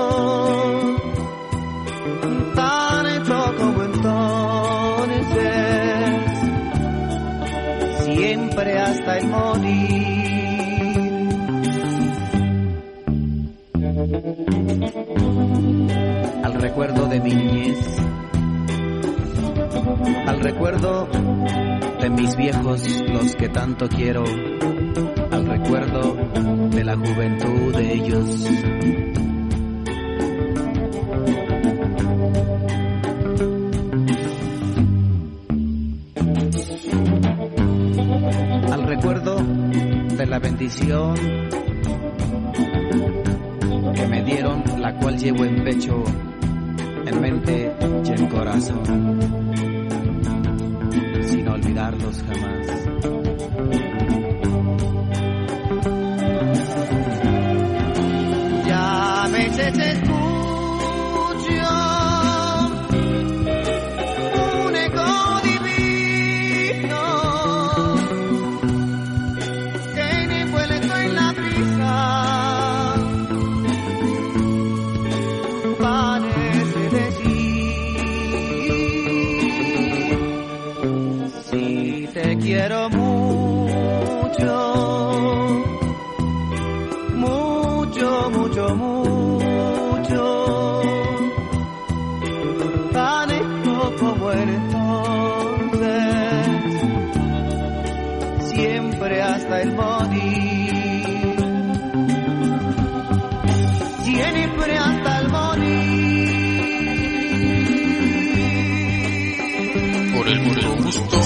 tanto como entonces, siempre hasta el morir. Al recuerdo de mi niñez, al recuerdo de mis viejos, los que tanto quiero, al recuerdo de la juventud de ellos. Al recuerdo de la bendición que me dieron, la cual llevo en pecho, en mente y en corazón, sin olvidarlos jamás. Ya a veces escucho un eco divino que ni vuelto en la brisa. Parece decir, si te quiero mucho, mucho, mucho, mucho, tan lejos como entonces, siempre hasta el morir, siempre hasta el morir. Por el puro gusto.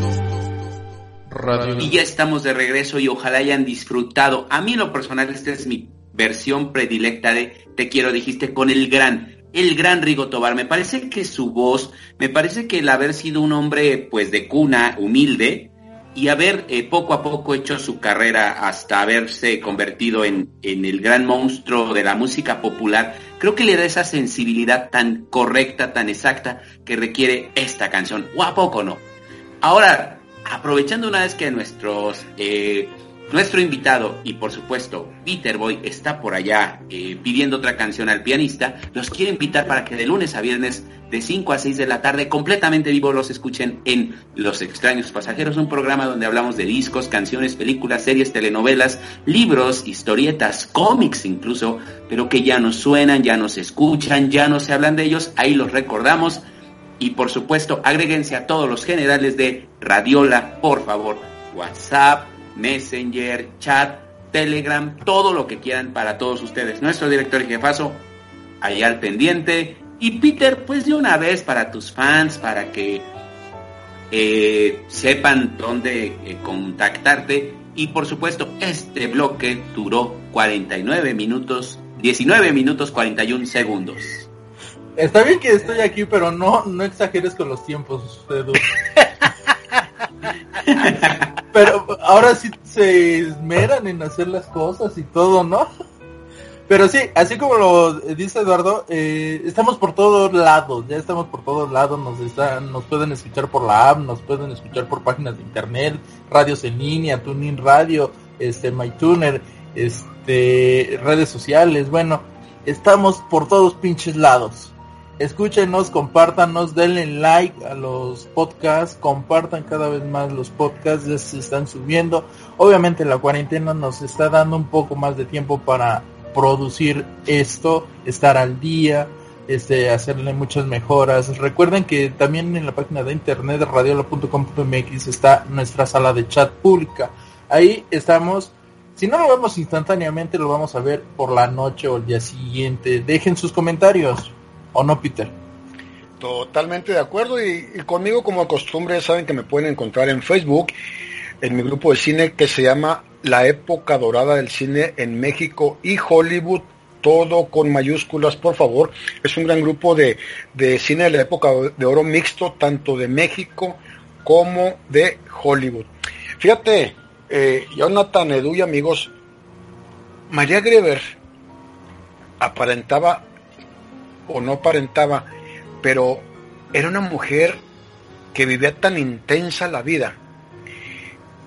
Radio. Y ya estamos de regreso y ojalá hayan disfrutado. A mí en lo personal esta es mi versión predilecta de Te Quiero, dijiste, con el gran, el gran Rigo Tobar. Me parece que su voz, me parece que el haber sido un hombre pues de cuna, humilde, y haber eh, poco a poco hecho su carrera hasta haberse convertido en, en el gran monstruo de la música popular, creo que le da esa sensibilidad tan correcta, tan exacta que requiere esta canción. ¿O a poco no? Ahora, aprovechando una vez que nuestros eh, nuestro invitado y por supuesto Peter Boy está por allá eh, pidiendo otra canción al pianista, los quiero invitar para que de lunes a viernes de cinco a seis de la tarde completamente vivo los escuchen en Los Extraños Pasajeros, un programa donde hablamos de discos, canciones, películas, series, telenovelas, libros, historietas, cómics incluso, pero que ya no suenan, ya no se escuchan, ya no se hablan de ellos. Ahí los recordamos. Y por supuesto, agréguense a todos los generales de Radiola, por favor. WhatsApp, Messenger, chat, Telegram, todo lo que quieran para todos ustedes. Nuestro director y jefazo, ahí al pendiente. Y Peter, pues de una vez para tus fans, para que eh, sepan dónde eh, contactarte. Y por supuesto, este bloque duró cuarenta y nueve minutos, diecinueve minutos cuarenta y uno segundos. Está bien que estoy aquí, pero no no exageres con los tiempos, Edu. Pero ahora sí se esmeran en hacer las cosas y todo, ¿no? Pero sí, así como lo dice Eduardo, eh, estamos por todos lados, ya estamos por todos lados, nos están, nos pueden escuchar por la app, nos pueden escuchar por páginas de internet, radios en línea, TuneIn Radio, este MyTuner, este redes sociales, bueno, estamos por todos pinches lados. Escúchenos, compártanos, denle like a los podcasts, compartan cada vez más los podcasts, ya se están subiendo. Obviamente la cuarentena nos está dando un poco más de tiempo para producir esto, estar al día, este, hacerle muchas mejoras. Recuerden que también en la página de internet radiola punto com punto m x está nuestra sala de chat pública. Ahí estamos. Si no lo vemos instantáneamente, lo vamos a ver por la noche o el día siguiente. Dejen sus comentarios. ¿O no, Peter? Totalmente de acuerdo, y, y conmigo, como de costumbre, saben que me pueden encontrar en Facebook, en mi grupo de cine que se llama La Época Dorada del Cine en México y Hollywood, todo con mayúsculas, por favor. Es un gran grupo de, de cine de la época de oro mixto, tanto de México como de Hollywood. Fíjate, eh, Jonathan, Edu y amigos, María Greber aparentaba o no aparentaba, pero era una mujer que vivía tan intensa la vida,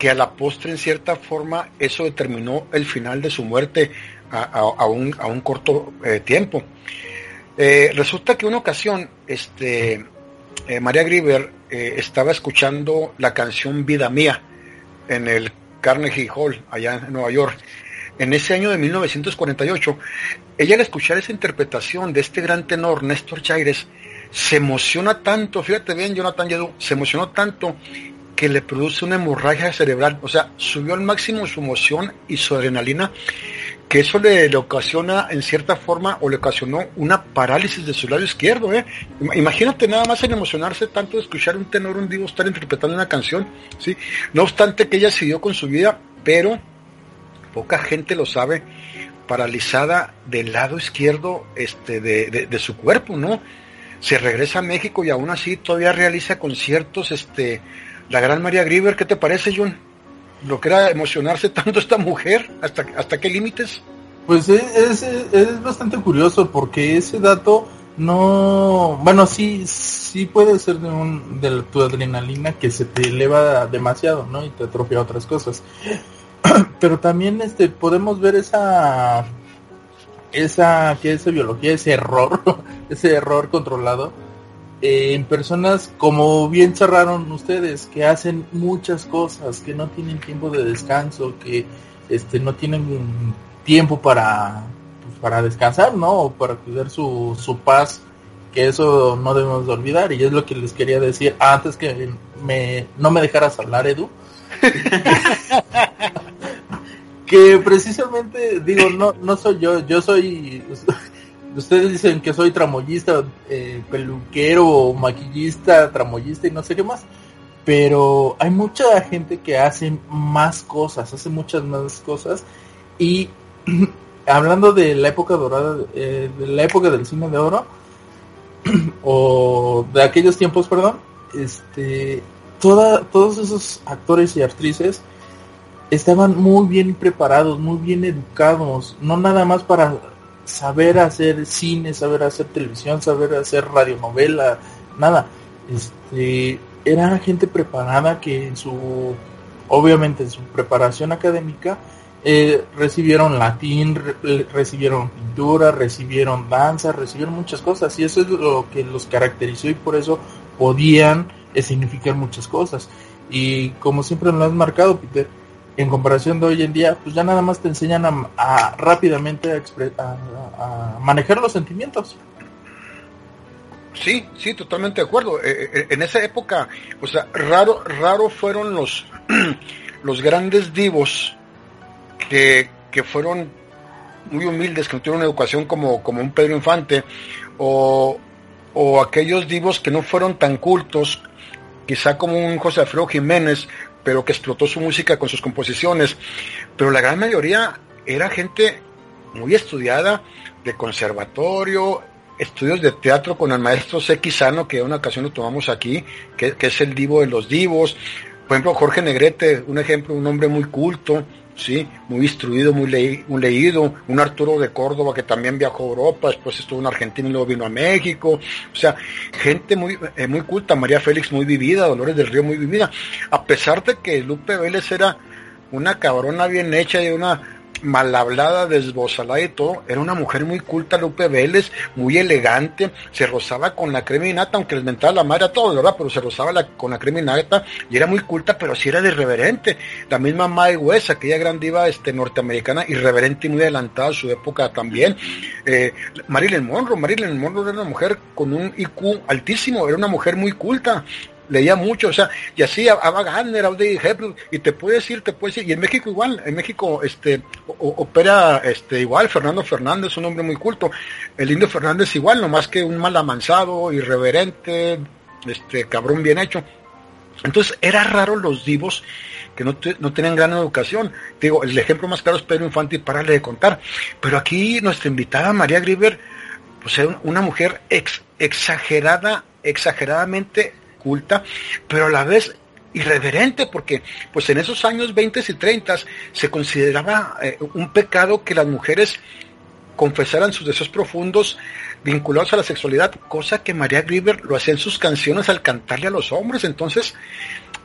que a la postre en cierta forma eso determinó el final de su muerte a, a, a, un, a un corto eh, tiempo. Eh, resulta que una ocasión este, eh, María Grieber eh, estaba escuchando la canción Vida Mía en el Carnegie Hall allá en Nueva York. En ese año de mil novecientos cuarenta y ocho, ella al escuchar esa interpretación de este gran tenor Néstor Chaires, se emociona tanto, fíjate bien, Jonathan Yedú, se emocionó tanto que le produce una hemorragia cerebral, o sea, subió al máximo su emoción y su adrenalina, que eso le, le ocasiona en cierta forma, o le ocasionó una parálisis de su lado izquierdo, ¿eh? Imagínate nada más en emocionarse tanto de escuchar un tenor, un divo, estar interpretando una canción, ¿sí? No obstante que ella siguió con su vida, pero poca gente lo sabe, paralizada del lado izquierdo este, de, de, de su cuerpo, ¿no? Se regresa a México y aún así todavía realiza conciertos, este, la gran María Grieber. ¿Qué te parece, John? Lo que era emocionarse tanto esta mujer, ¿hasta, hasta qué límites? Pues es, es, es bastante curioso porque ese dato no, bueno, sí, sí puede ser de, un, de tu adrenalina que se te eleva demasiado, ¿no? Y te atrofia otras cosas. Pero también este podemos ver esa esa que esa biología, ese error, ese error controlado eh, en personas, como bien cerraron ustedes, que hacen muchas cosas, que no tienen tiempo de descanso, que este no tienen tiempo para pues, para descansar, ¿no? O para cuidar su su paz, que eso no debemos de olvidar. Y es lo que les quería decir antes que me no me dejaras hablar, Edu. Que precisamente, digo, no no soy yo, yo soy, ustedes dicen que soy tramoyista, eh, peluquero, maquillista, tramoyista y no sé qué más, pero hay mucha gente que hace más cosas, hace muchas más cosas, y hablando de la época dorada, eh, de la época del cine de oro, o de aquellos tiempos, perdón, este, toda, todos esos actores y actrices estaban muy bien preparados, muy bien educados, no nada más para saber hacer cine, saber hacer televisión, saber hacer radionovela, nada. Este, era gente preparada que en su, obviamente en su preparación académica, eh, recibieron latín, re, recibieron pintura, recibieron danza, recibieron muchas cosas, y eso es lo que los caracterizó, y por eso podían eh, significar muchas cosas. Y como siempre lo has marcado, Peter, en comparación de hoy en día, pues ya nada más te enseñan a, a rápidamente a, expre- a, a manejar los sentimientos. Sí, sí, totalmente de acuerdo. Eh, en esa época, o sea, raro, raro fueron los los grandes divos que, que fueron muy humildes, que no tuvieron una educación como, como un Pedro Infante, o, o aquellos divos que no fueron tan cultos, quizá como un José Alfredo Jiménez, pero que explotó su música con sus composiciones. Pero la gran mayoría era gente muy estudiada, de conservatorio, estudios de teatro con el maestro C. Quisano, que una ocasión lo tomamos aquí, que, que es el divo de los divos. Por ejemplo, Jorge Negrete, un ejemplo, un hombre muy culto, sí, muy instruido, muy, le- muy leído. Un Arturo de Córdoba, que también viajó a Europa, después estuvo en Argentina y luego vino a México. O sea, gente muy eh, muy culta. María Félix muy vivida, Dolores del Río muy vivida. A pesar de que Lupe Vélez era una cabrona bien hecha y una mal hablada, desbozalada y todo, era una mujer muy culta, Lupe Vélez, muy elegante, se rozaba con la crema y nata, aunque les mentaba la madre a todos, ¿verdad? Pero se rozaba la, con la crema y nata, y era muy culta, pero sí era irreverente. La misma Mae West, aquella gran diva este, norteamericana, irreverente y muy adelantada a su época también. Eh, Marilyn Monroe, Marilyn Monroe era una mujer con un I Q altísimo, era una mujer muy culta, leía mucho, o sea, y así Ava Gardner, Audrey Hepburn, y te puede decir, te puede decir, y en México igual, en México este o, opera este igual, Fernando Fernández, un hombre muy culto, el Indio Fernández igual, nomás que un mal amansado, irreverente, este cabrón bien hecho. Entonces era raro los divos que no, te, no tenían gran educación. Te digo, el ejemplo más claro es Pedro Infante, y párale de contar. Pero aquí nuestra invitada María Grieber, pues era una mujer ex, exagerada, exageradamente culta, pero a la vez irreverente, porque pues en esos años veinte y treinta se consideraba eh, un pecado que las mujeres confesaran sus deseos profundos vinculados a la sexualidad, cosa que María Grieber lo hacía en sus canciones al cantarle a los hombres. Entonces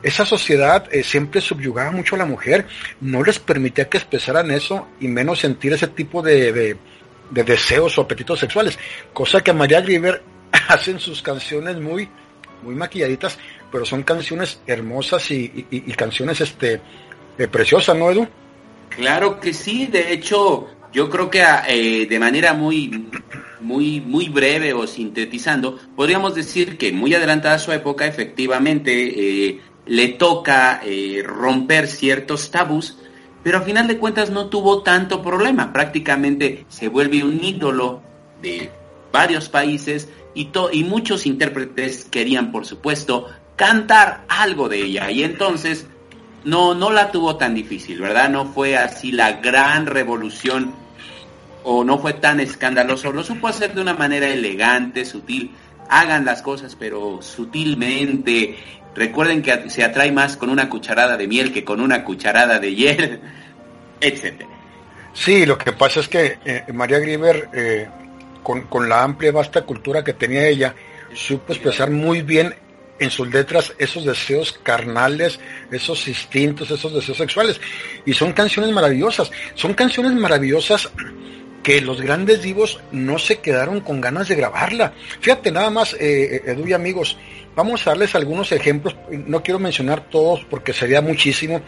esa sociedad eh, siempre subyugaba mucho a la mujer, no les permitía que expresaran eso y menos sentir ese tipo de, de, de deseos o apetitos sexuales, cosa que María Grieber hace en sus canciones muy, muy maquilladitas, pero son canciones hermosas y, y, y canciones este eh, preciosas, ¿no, Edu? Claro que sí, de hecho, yo creo que eh, de manera muy, muy, muy breve o sintetizando, podríamos decir que muy adelantada a su época, efectivamente, eh, le toca eh, romper ciertos tabús, pero a final de cuentas no tuvo tanto problema, prácticamente se vuelve un ídolo de varios países y, to- y muchos intérpretes querían, por supuesto, cantar algo de ella, y entonces no, no la tuvo tan difícil, ¿verdad? No fue así la gran revolución, o no fue tan escandaloso, lo supo hacer de una manera elegante, sutil, hagan las cosas pero sutilmente, recuerden que se atrae más con una cucharada de miel que con una cucharada de hiel, etcétera. Sí, lo que pasa es que eh, María Grieber, eh, con, con la amplia y vasta cultura que tenía ella, supo expresar muy bien en sus letras esos deseos carnales, esos instintos, esos deseos sexuales, y son canciones maravillosas, son canciones maravillosas que los grandes divos no se quedaron con ganas de grabarla. Fíjate nada más, eh, Edu y amigos, vamos a darles algunos ejemplos, no quiero mencionar todos porque sería muchísimo.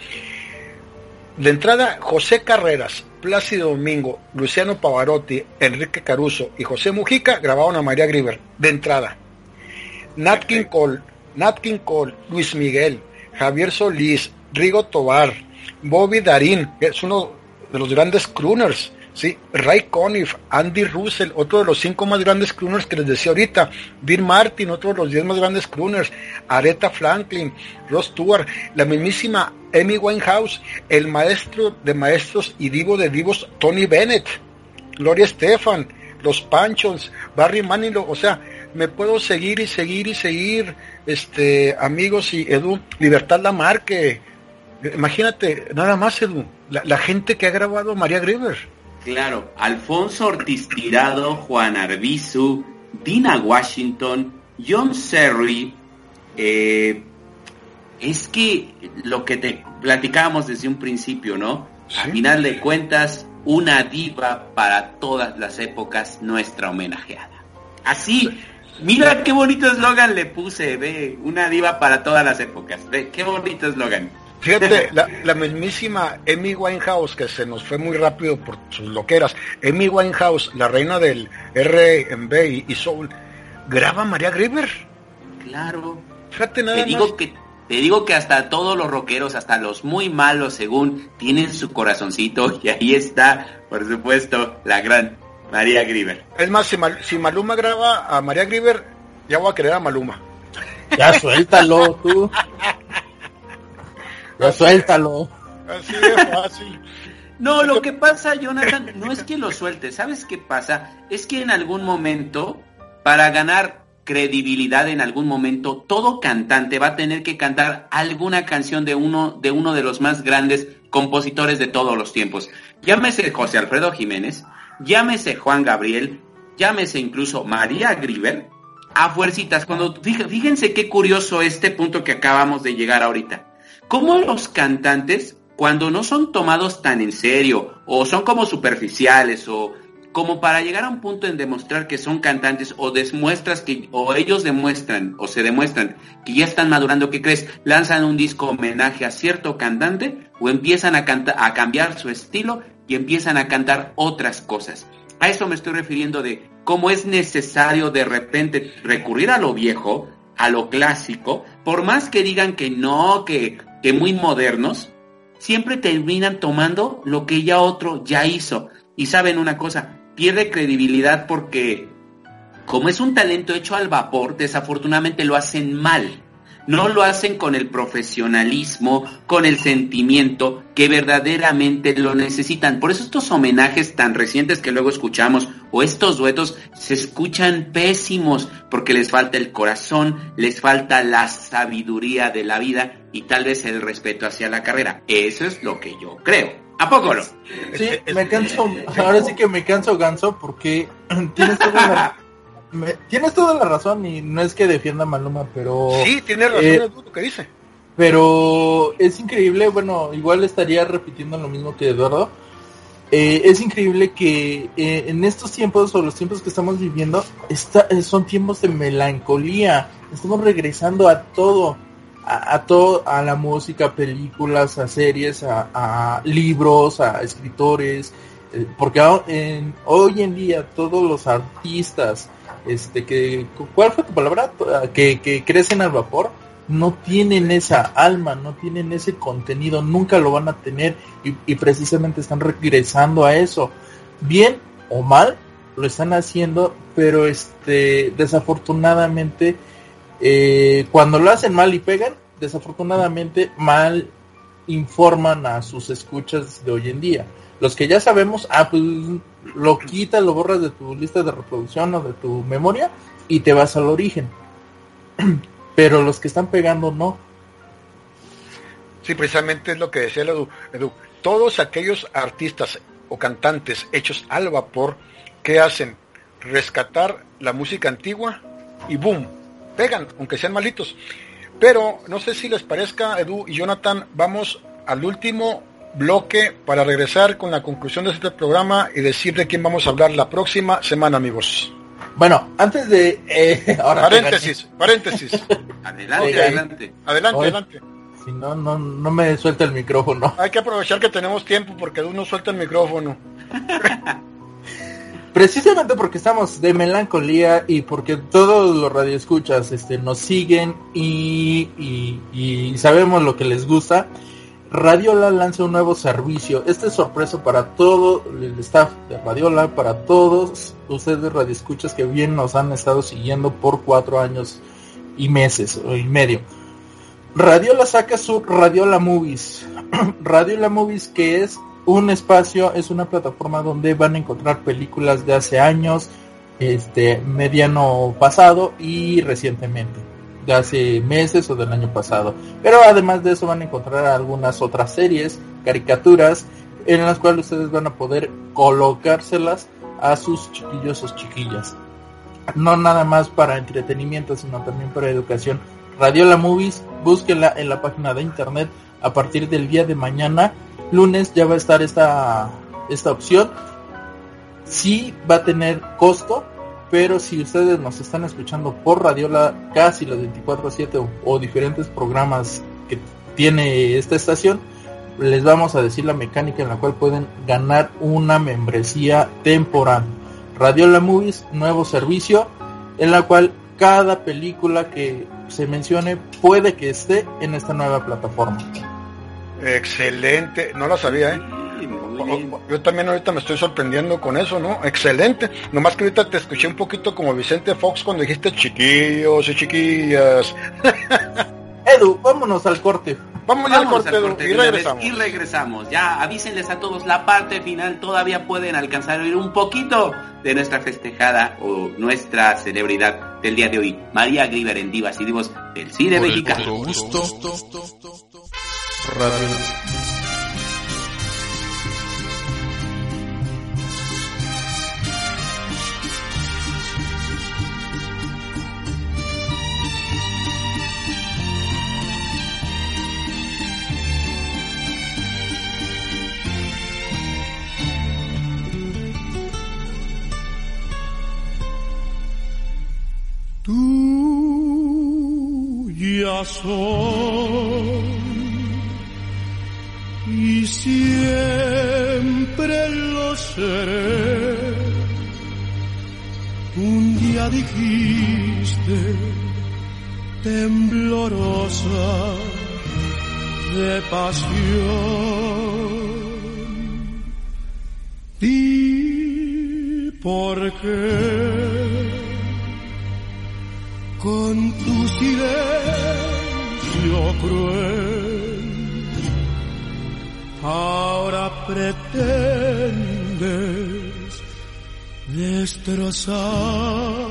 De entrada, José Carreras, Plácido Domingo, Luciano Pavarotti, Enrique Caruso y José Mujica grabaron a María Grieber, de entrada. Nat King Cole, Nat King Cole, Luis Miguel, Javier Solís, Rigo Tobar, Bobby Darin, que es uno de los grandes crooners, ¿sí? Ray Conniff, Andy Russell, otro de los cinco más grandes crooners que les decía ahorita, Dean Martin, otro de los diez más grandes crooners, Aretha Franklin, Ross Stewart, la mismísima Amy Winehouse, el maestro de maestros y divo de divos Tony Bennett, Gloria Estefan, los Panchos, Barry Manilow, o sea, me puedo seguir y seguir y seguir, este, amigos, y Edu, Libertad Lamarque, imagínate, nada más, Edu, la, la gente que ha grabado a María Grieber. Claro, Alfonso Ortiz Tirado, Juan Arbizu, Dina Washington, John Serry, eh, es que lo que te platicábamos desde un principio, ¿no? ¿Sí? Al final de cuentas, una diva para todas las épocas, nuestra homenajeada. Así, mira qué bonito eslogan le puse, ve, una diva para todas las épocas, ve, qué bonito eslogan. Fíjate, la, la mismísima Amy Winehouse, que se nos fue muy rápido por sus loqueras, Amy Winehouse, la reina del R and B y, y Soul, graba a María Grieber. Claro. Fíjate nada te digo más. que Te digo que hasta todos los rockeros, hasta los muy malos según, tienen su corazoncito, y ahí está, por supuesto, la gran María Grieber. Es más, si, Mal, si Maluma graba a María Grieber, ya voy a querer a Maluma. Ya suéltalo, tú. Ya así, suéltalo. Así es fácil. No, lo que pasa, Jonathan, no es que lo suelte, ¿sabes qué pasa? Es que en algún momento, para ganar credibilidad en algún momento, todo cantante va a tener que cantar alguna canción de uno de uno de los más grandes compositores de todos los tiempos. Llámese José Alfredo Jiménez, llámese Juan Gabriel, llámese incluso María Grieber, a fuercitas. Cuando fíjense qué curioso este punto que acabamos de llegar ahorita. Cómo los cantantes, cuando no son tomados tan en serio, o son como superficiales, o como para llegar a un punto en demostrar que son cantantes, o demuestras que, o ellos demuestran, o se demuestran que ya están madurando, ¿qué crees? Lanzan un disco homenaje a cierto cantante, o empiezan a cantar, a cambiar su estilo, y empiezan a cantar otras cosas. A eso me estoy refiriendo de cómo es necesario de repente recurrir a lo viejo, a lo clásico, por más que digan que no, que, que muy modernos, siempre terminan tomando lo que ya otro ya hizo. Y saben una cosa, pierde credibilidad porque, como es un talento hecho al vapor, desafortunadamente lo hacen mal. No lo hacen con el profesionalismo, con el sentimiento que verdaderamente lo necesitan. Por eso estos homenajes tan recientes que luego escuchamos, o estos duetos, se escuchan pésimos, porque les falta el corazón, les falta la sabiduría de la vida y tal vez el respeto hacia la carrera. Eso es lo que yo creo. ¿A poco no? Sí, me canso, ahora sí que me canso ganso, porque tienes toda la, me, tienes toda la razón, y no es que defienda a Maluma, pero... Sí, tiene razón, eh, es lo que dice. Pero es increíble, bueno, igual estaría repitiendo lo mismo que Eduardo. Eh, es increíble que eh, en estos tiempos o los tiempos que estamos viviendo está, son tiempos de melancolía. Estamos regresando a todo, a, a todo, a la música, películas, a series, a, a libros, a escritores, eh, porque en, hoy en día todos los artistas, este, que, ¿cuál fue tu palabra? Que, que crecen al vapor. No tienen esa alma, no tienen ese contenido, nunca lo van a tener y, y precisamente están regresando a eso. Bien o mal, lo están haciendo, pero este desafortunadamente, eh, cuando lo hacen mal y pegan, desafortunadamente mal informan a sus escuchas de hoy en día. Los que ya sabemos, ah, pues lo quitas, lo borras de tu lista de reproducción o de tu memoria y te vas al origen. Pero los que están pegando no. Sí, precisamente es lo que decía Edu. Edu. Todos aquellos artistas o cantantes hechos al vapor, ¿qué hacen? Rescatar la música antigua y boom, pegan, aunque sean malitos. Pero no sé si les parezca, Edu y Jonathan, vamos al último bloque para regresar con la conclusión de este programa y decir de quién vamos a hablar la próxima semana, amigos. Bueno, antes de... Eh, ahora paréntesis, paréntesis. Adelante, okay. adelante. Adelante, Oye, adelante. Si no, no, no me suelta el micrófono. Hay que aprovechar que tenemos tiempo porque uno suelta el micrófono. Precisamente porque estamos de melancolía y porque todos los radioescuchas este, nos siguen y, y, y sabemos lo que les gusta, Radiola lanza un nuevo servicio. Esta es sorpresa para todo el staff de Radiola, para todos ustedes radioescuchas que bien nos han estado siguiendo por cuatro años y meses y medio. Radiola saca su Radiola Movies. Radiola Movies, que es un espacio, es una plataforma donde van a encontrar películas de hace años, este, mediano pasado y recientemente, de hace meses o del año pasado. Pero además de eso van a encontrar algunas otras series, caricaturas, en las cuales ustedes van a poder colocárselas a sus chiquillos o chiquillas. No nada más para entretenimiento, sino también para educación. Radiola Movies, búsquenla en la página de internet. A partir del día de mañana, lunes, ya va a estar esta, esta opción. Sí va a tener costo, pero si ustedes nos están escuchando por Radiola casi las veinticuatro siete o, o diferentes programas que tiene esta estación, les vamos a decir la mecánica en la cual pueden ganar una membresía temporal. Radiola Movies, nuevo servicio, en la cual cada película que se mencione puede que esté en esta nueva plataforma. Excelente, no la sabía, ¿eh? Yo también ahorita me estoy sorprendiendo con eso, ¿no? Excelente. Nomás que ahorita te escuché un poquito como Vicente Fox cuando dijiste chiquillos y chiquillas. Edu, vámonos al corte. Vamos ya al corte, al corte Edu, y regresamos. Y regresamos. Ya avísenles a todos la parte final. Todavía pueden alcanzar a oír un poquito de nuestra festejada o nuestra celebridad del día de hoy, María Griver, en Divas y Divos del cine Por mexicano. El gusto. Radio. Tuya soy y siempre lo seré. Un día dijiste, temblorosa de pasión, ¿y por qué? Con tu silencio cruel, ahora pretendes destrozar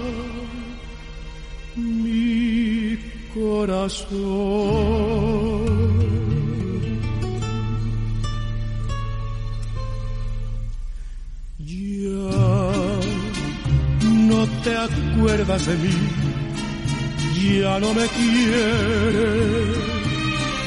mi corazón. Ya no te acuerdas de mí, ya no me quieres,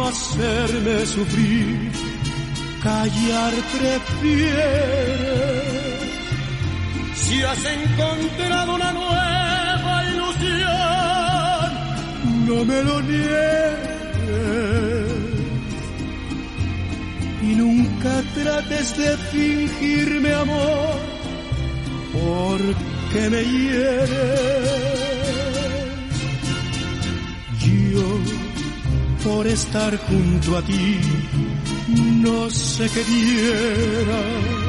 hacerme sufrir, callar prefieres. Si has encontrado una nueva ilusión, no me lo niegues. Y nunca trates de fingirme amor, porque me hieres. Yo, por estar junto a ti, no sé qué diera.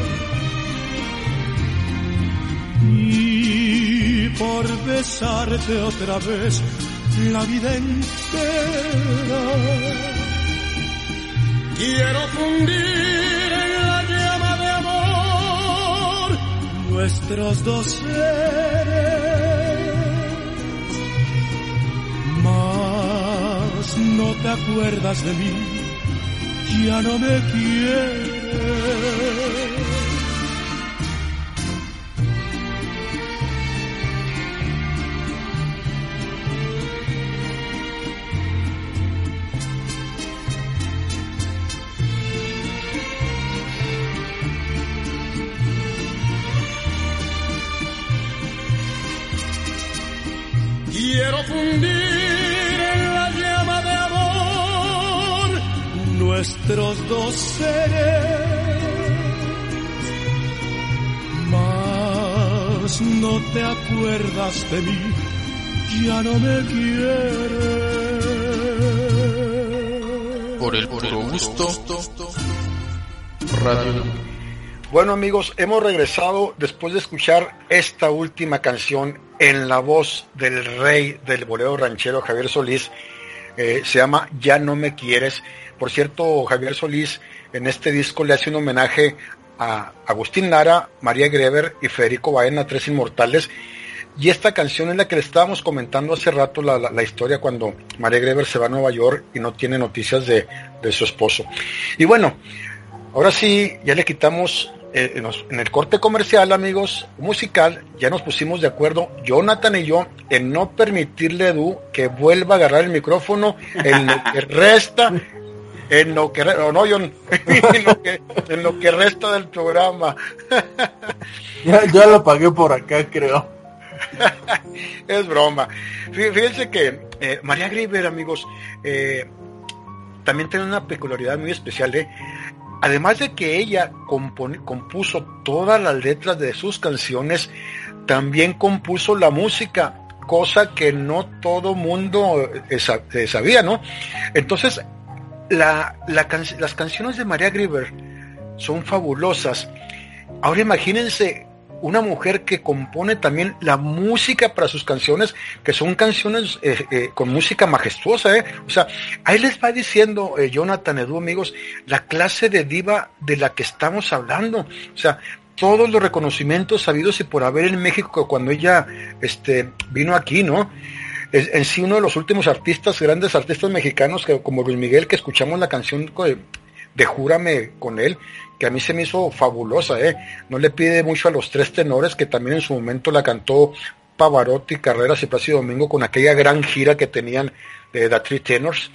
Y por besarte otra vez la vida entera, quiero fundir en la llama de amor nuestros dos seres. Mas no te acuerdas de mí, ya no me quieres. Quiero fundir en la llama de amor nuestros dos seres, mas no te acuerdas de mí, ya no me quieres. Por el puro gusto, Radio. Bueno amigos, hemos regresado después de escuchar esta última canción en la voz del rey del bolero ranchero Javier Solís. Eh, se llama Ya no me quieres. Por cierto, Javier Solís en este disco le hace un homenaje a Agustín Lara, María Greber y Federico Baena, tres inmortales. Y esta canción es la que le estábamos comentando hace rato, la, la, la historia cuando María Greber se va a Nueva York y no tiene noticias de, de su esposo. Y bueno, ahora sí, ya le quitamos... Eh, en, los, en el corte comercial, amigos, musical, ya nos pusimos de acuerdo, Jonathan y yo, en no permitirle a Edu que vuelva a agarrar el micrófono en lo que resta, en lo que, o no, John, en, lo que, en lo que resta del programa. Ya, ya lo pagué por acá, creo. Es broma. Fíjense que eh, María Greber, amigos, eh, también tiene una peculiaridad muy especial, ¿eh? Además de que ella compone, compuso todas las letras de sus canciones, también compuso la música, cosa que no todo mundo eh, sabía, ¿no? Entonces, la, la can- las canciones de María Greber son fabulosas. Ahora imagínense una mujer que compone también la música para sus canciones, que son canciones eh, eh, con música majestuosa, ¿eh? O sea, ahí les va diciendo eh, Jonathan, Edu, amigos, la clase de diva de la que estamos hablando. O sea, todos los reconocimientos sabidos y por haber en México cuando ella este, vino aquí, ¿no? Es, en sí, uno de los últimos artistas, grandes artistas mexicanos, que, como Luis Miguel, que escuchamos la canción de, de Júrame con él, que a mí se me hizo fabulosa, ¿eh? No le pide mucho a los tres tenores, que también en su momento la cantó Pavarotti, Carreras y Plácido Domingo con aquella gran gira que tenían de The Three Tenors.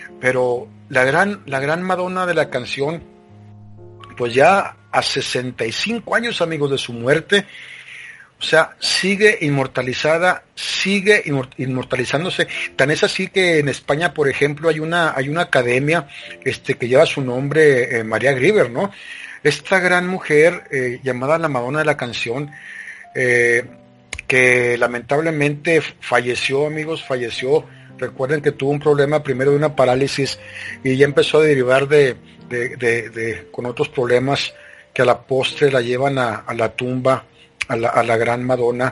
Pero la gran, la gran Madonna de la canción, pues ya a sesenta y cinco años, amigos, de su muerte, o sea, sigue inmortalizada, sigue inmortalizándose. Tan es así que en España, por ejemplo, hay una hay una academia este que lleva su nombre, eh, María Greber, ¿no? Esta gran mujer eh, llamada la Madonna de la canción, eh, que lamentablemente falleció, amigos, falleció. Recuerden que tuvo un problema primero de una parálisis y ya empezó a derivar de, de, de, de con otros problemas que a la postre la llevan a, a la tumba. A la, a la gran Madonna,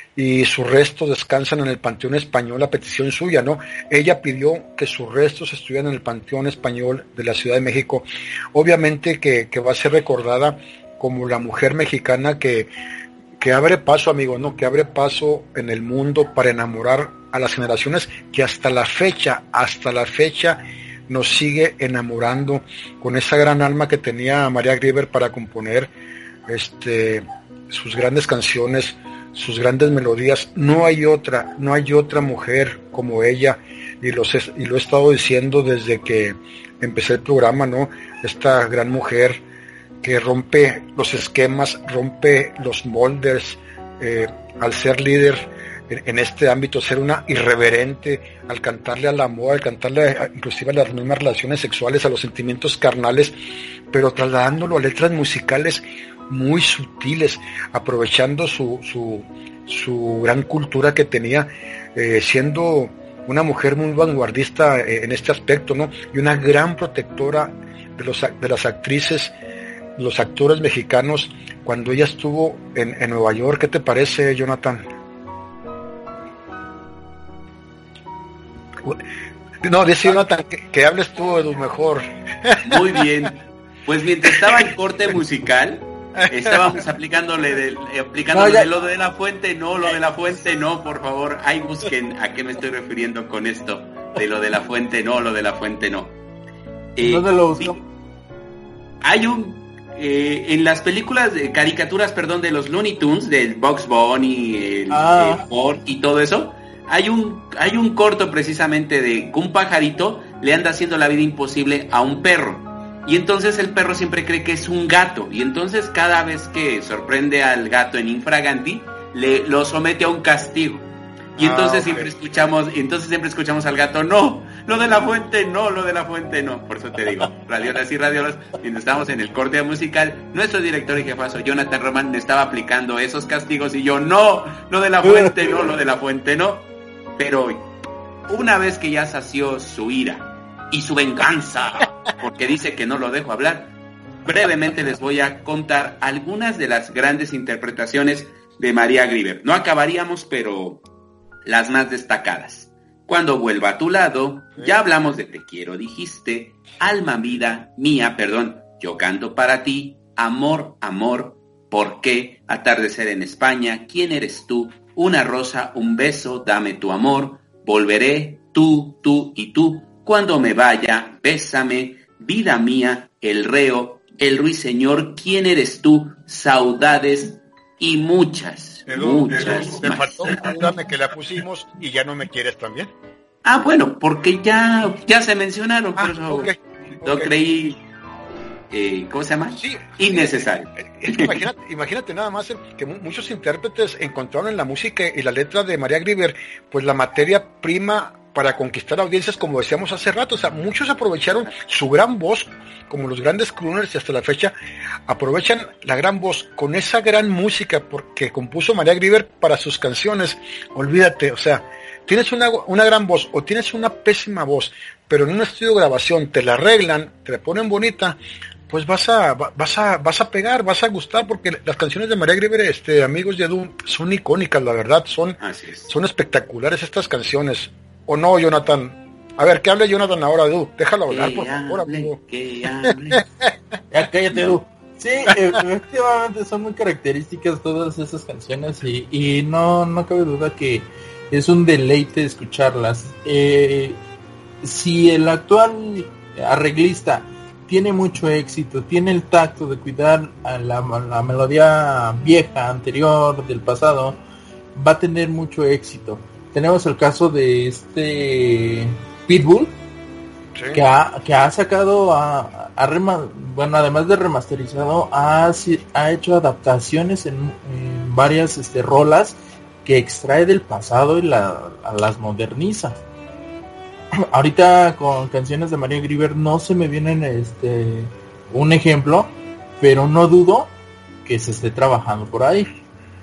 y sus restos descansan en el Panteón Español a petición suya, ¿no? Ella pidió que sus restos estuvieran en el Panteón Español de la Ciudad de México. Obviamente que, que va a ser recordada como la mujer mexicana que, que abre paso, amigos, ¿no? Que abre paso en el mundo para enamorar a las generaciones que hasta la fecha, hasta la fecha nos sigue enamorando con esa gran alma que tenía María Greber para componer este sus grandes canciones, sus grandes melodías. No hay otra, no hay otra mujer como ella. y, los es, y lo he estado diciendo desde que empecé el programa, ¿no? Esta gran mujer que rompe los esquemas, rompe los moldes, eh, al ser líder en, en este ámbito, ser una irreverente, al cantarle al amor, al cantarle a, inclusive a las mismas relaciones sexuales, a los sentimientos carnales, pero trasladándolo a letras musicales muy sutiles, aprovechando su, su, su gran cultura que tenía, eh, siendo una mujer muy vanguardista en este aspecto, ¿no? Y una gran protectora de, los, de las actrices, los actores mexicanos, cuando ella estuvo en, en Nueva York. ¿Qué te parece, Jonathan? No, dice Jonathan que, que hables tú, Edu, mejor. Muy bien. Pues mientras estaba en corte musical, estábamos aplicándole de, aplicándole no, de lo de la fuente, no, lo de la fuente, no, por favor. Ahí busquen a qué me estoy refiriendo con esto. De lo de la fuente, no, lo de la fuente, no. Eh, ¿Dónde lo busco? Sí, hay un... Eh, en las películas, de caricaturas, perdón, de los Looney Tunes, del Bugs Bunny, el, ah. el Ford y todo eso, hay un, hay un corto precisamente de un pajarito le anda haciendo la vida imposible a un perro. Y entonces el perro siempre cree que es un gato. Y entonces cada vez que sorprende al gato en infraganti, le lo somete a un castigo. Y entonces ah, okay. siempre escuchamos, y entonces siempre escuchamos al gato, no, lo de la fuente no, lo de la fuente no. Por eso te digo, radiolas y radiolas, mientras estamos en el corte musical, nuestro director y jefazo Jonathan Román me estaba aplicando esos castigos y yo, no, lo de la fuente no, lo de la fuente no. Pero una vez que ya sació su ira y su venganza, porque dice que no lo dejo hablar, brevemente les voy a contar algunas de las grandes interpretaciones de María Grieber. No acabaríamos, pero las más destacadas. Cuando vuelva a tu lado, ya hablamos de Te quiero, dijiste, Alma vida mía, perdón, Yo canto para ti, Amor, amor, ¿por qué? Atardecer en España, ¿Quién eres tú? Una rosa, un beso, dame tu amor, Volveré, tú, tú y tú, Cuando me vaya, bésame, Vida mía, El reo, El ruiseñor, ¿Quién eres tú? Saudades y muchas. Edu, Muchas Edu, te faltó contarme que la pusimos y ya no me quieres también. Ah, bueno, porque ya, ya se mencionaron, por ah, eso okay, lo okay. creí, eh, ¿cómo se llama? Sí, innecesario. Es que imagínate, imagínate nada más que muchos intérpretes encontraron en la música y la letra de María Grieber, pues la materia prima para conquistar audiencias, como decíamos hace rato. O sea, muchos aprovecharon su gran voz, como los grandes crooners, y hasta la fecha aprovechan la gran voz con esa gran música porque compuso María Grieber para sus canciones. Olvídate, o sea, tienes una, una gran voz o tienes una pésima voz, pero en un estudio de grabación te la arreglan, te la ponen bonita, pues vas a, vas a, vas a pegar, vas a gustar, porque las canciones de María Grieber, este, amigos de Edu, son icónicas, la verdad, son, son espectaculares estas canciones. ¿O no, Jonathan? A ver, que hable Jonathan ahora, Edu. Déjalo hablar, que por favor, hable, amigo. Que hable. Ya cállate, Edu. Sí, efectivamente son muy características todas esas canciones y, y no, no cabe duda que es un deleite escucharlas. Eh, si el actual arreglista tiene mucho éxito, tiene el tacto de cuidar a la, a la melodía vieja, anterior, del pasado, va a tener mucho éxito. Tenemos el caso de este Pitbull, sí. que, ha, que ha sacado, a, a rema, bueno, además de remasterizado, ha, ha hecho adaptaciones en, en varias este, rolas que extrae del pasado y la, las moderniza. Ahorita con canciones de María Grieber no se me vienen este un ejemplo, pero no dudo que se esté trabajando por ahí.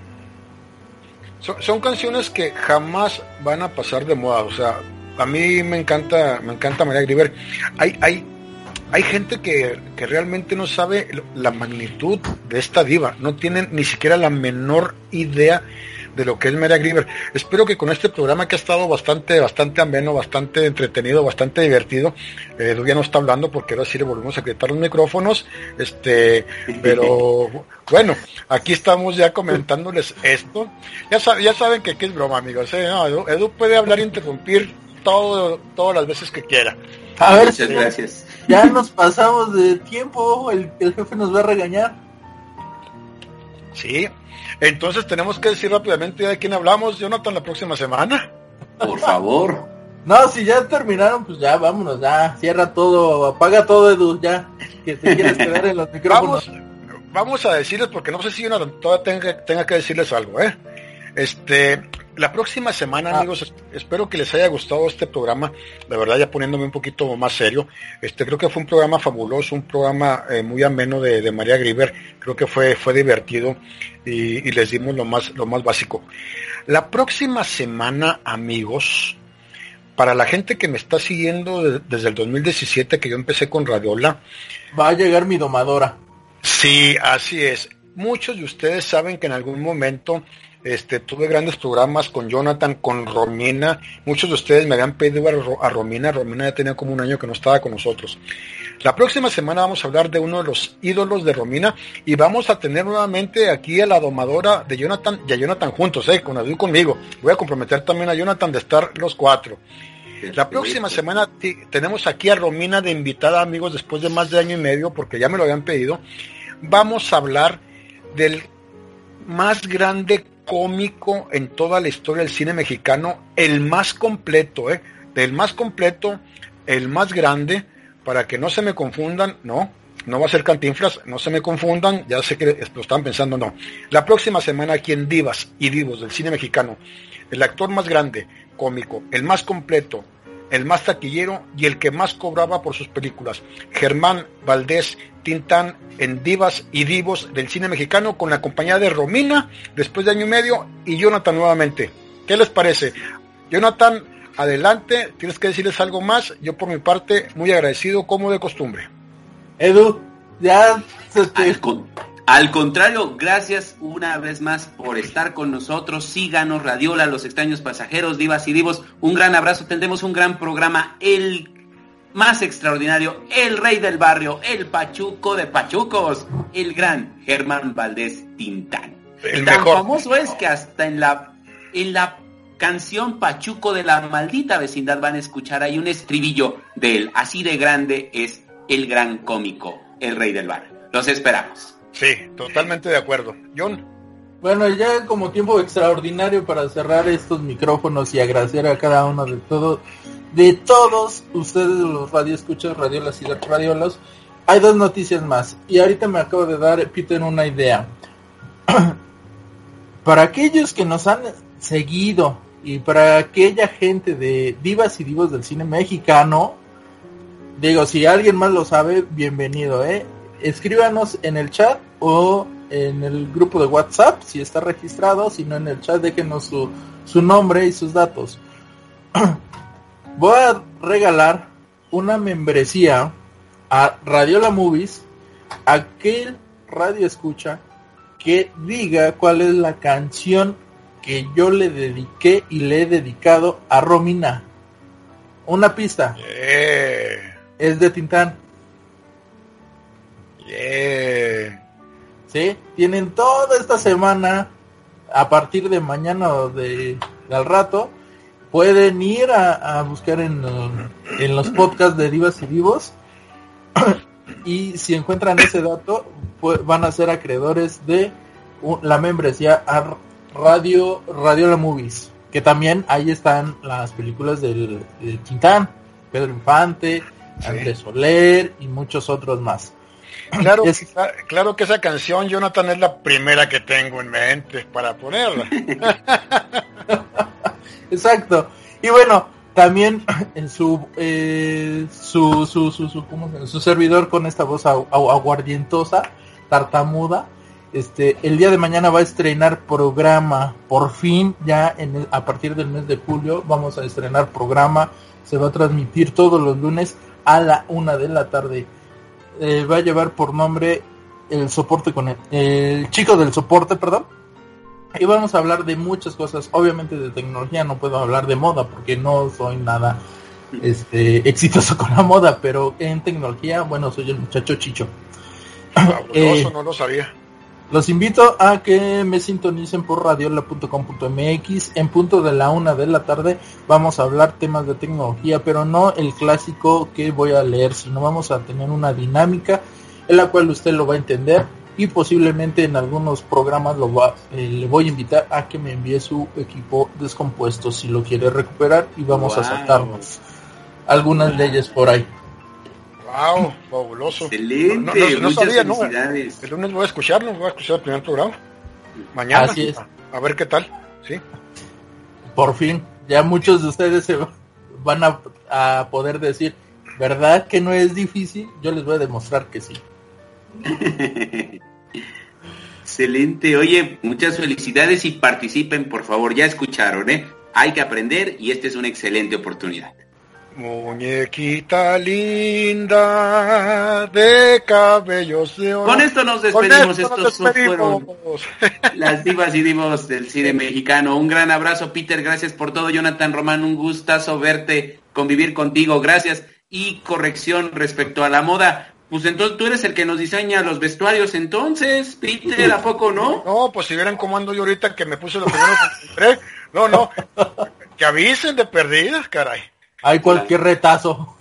Son, son canciones que jamás van a pasar de moda. O sea, a mí me encanta, me encanta María Grieber. Hay, hay, hay gente que, que realmente no sabe la magnitud de esta diva. No tienen ni siquiera la menor idea de lo que es María Grieber. Espero que con este programa, que ha estado bastante, bastante ameno, bastante entretenido, bastante divertido, eh, ya no está hablando porque ahora sí le volvemos a quitar los micrófonos, este, pero bueno, aquí estamos ya comentándoles esto. Ya saben, ya saben que aquí es broma, amigos, ¿eh? No, Edu, Edu puede hablar e interrumpir todo, todas las veces que quiera. A ver, muchas gracias. Ya nos pasamos de tiempo, el, el jefe nos va a regañar. Sí. Entonces tenemos que decir rápidamente de quién hablamos, Jonathan, la próxima semana. Por favor. No, si ya terminaron, pues ya, vámonos, ya, cierra todo, apaga todo, Edu, ya, que te quieres quedar en los micrófonos. Vamos, vamos a decirles, porque no sé si uno todavía tenga, tenga que decirles algo, ¿eh? Este, la próxima semana, ah. amigos, espero que les haya gustado este programa, de verdad, ya poniéndome un poquito más serio. Este, creo que fue un programa fabuloso, un programa eh, muy ameno de, de María Grieber, creo que fue, fue divertido y, y les dimos lo más, lo más básico. La próxima semana, amigos, para la gente que me está siguiendo de, desde el dos mil diecisiete, que yo empecé con Radiola, va a llegar mi domadora. Sí, así es. Muchos de ustedes saben que en algún momento Este, tuve grandes programas con Jonathan, con Romina. Muchos de ustedes me habían pedido a, a Romina. Romina ya tenía como un año que no estaba con nosotros. La próxima semana vamos a hablar de uno de los ídolos de Romina y vamos a tener nuevamente aquí a la domadora de Jonathan y a Jonathan juntos, eh, con Edu y conmigo. Voy a comprometer también a Jonathan de estar los cuatro. La próxima semana t- tenemos aquí a Romina de invitada, amigos, después de más de año y medio, porque ya me lo habían pedido. Vamos a hablar del más grande cómico en toda la historia del cine mexicano, el más completo, ¿eh? Del más completo, el más grande, para que no se me confundan, no, no va a ser Cantinflas, no se me confundan, ya sé que lo están pensando, no. La próxima semana aquí en Divas y Divos del cine mexicano, el actor más grande, cómico, el más completo, el más taquillero y el que más cobraba por sus películas, Germán Valdés Tintán, en Divas y Divos del cine mexicano, con la compañía de Romina después de año y medio y Jonathan nuevamente. ¿Qué les parece? Jonathan, adelante, tienes que decirles algo más. Yo por mi parte muy agradecido como de costumbre. Edu, ya se te... al, con, al contrario, gracias una vez más por estar con nosotros. Síganos, Radiola, Los Extraños Pasajeros, Divas y Divos. Un gran abrazo, tendremos un gran programa, el más extraordinario, el rey del barrio, el pachuco de pachucos, el gran Germán Valdés Tintán. El Tan mejor. famoso es que hasta en la en la canción Pachuco de la Maldita Vecindad van a escuchar ahí un estribillo de él. Así de grande es el gran cómico, el rey del barrio. Los esperamos. Sí, totalmente de acuerdo. John. Bueno, ya como tiempo extraordinario para cerrar estos micrófonos y agradecer a cada uno de todos, de todos ustedes, los radioescuchas, radiolas y radiolos, hay dos noticias más. Y ahorita me acabo de dar, Peter, una idea. Para aquellos que nos han seguido y para aquella gente de Divas y Divos del cine mexicano, digo, si alguien más lo sabe, bienvenido, ¿eh? Escríbanos en el chat o en el grupo de WhatsApp, si está registrado, si no en el chat, déjenos su, su nombre y sus datos. Voy a regalar una membresía a Radiola Movies, aquel radio escucha que diga cuál es la canción que yo le dediqué y le he dedicado a Romina. Una pista. Yeah. Es de Tintán. Yeah. ¿Sí? Tienen toda esta semana, a partir de mañana o de, de al rato, pueden ir a, a buscar en, en los podcasts de Divas y Divos y si encuentran ese dato, pues, van a ser acreedores de un, la membresía a Radio Radiola Movies, que también ahí están las películas del, del Tintán, Pedro Infante, sí, Andrés Soler y muchos otros más. Claro, es... claro que esa canción, Jonathan, es la primera que tengo en mente para ponerla. Exacto. Y bueno, también en su, eh, su, su, su, su, ¿cómo se llama? Su servidor con esta voz agu- aguardientosa, tartamuda, este, el día de mañana va a estrenar programa. Por fin, ya en el, a partir del mes de julio, vamos a estrenar programa. Se va a transmitir todos los lunes a la una de la tarde. Eh, va a llevar por nombre el soporte con el, el chico del soporte, perdón. Y vamos a hablar de muchas cosas, obviamente de tecnología, no puedo hablar de moda porque no soy nada este exitoso con la moda, pero en tecnología, bueno, soy el muchacho Chicho. eh, no lo sabía. Los invito a que me sintonicen por radiola punto com punto m x. En punto de la una de la tarde vamos a hablar temas de tecnología, pero no el clásico que voy a leer, sino vamos a tener una dinámica en la cual usted lo va a entender y posiblemente en algunos programas lo va, eh, le voy a invitar a que me envíe su equipo descompuesto si lo quiere recuperar y vamos wow. a sacarnos algunas leyes por ahí. Wow, fabuloso. Excelente, no, no, no muchas sabía, felicidades. ¿no? El lunes voy a escucharlo, voy a escuchar el primer programa. Mañana. Así es. A, a ver qué tal, sí. Por fin, ya muchos de ustedes se van a, a poder decir, ¿verdad que no es difícil? Yo les voy a demostrar que sí. Excelente, oye, muchas felicidades y participen, por favor, ya escucharon, ¿eh? Hay que aprender y esta es una excelente oportunidad. Muñequita linda de cabellos de oro. Con esto nos despedimos, esto estos nos despedimos. fueron las divas y divos del cine mexicano. Un gran abrazo, Peter, gracias por todo. Jonathan Román, un gustazo verte, convivir contigo, gracias. Y corrección respecto a la moda, pues entonces tú eres el que nos diseña los vestuarios entonces, Peter, ¿a poco no? No, pues si vieran cómo ando yo ahorita que me puse lo primero que encontré. No, no, que avisen de perdidas, caray. Hay cualquier retazo.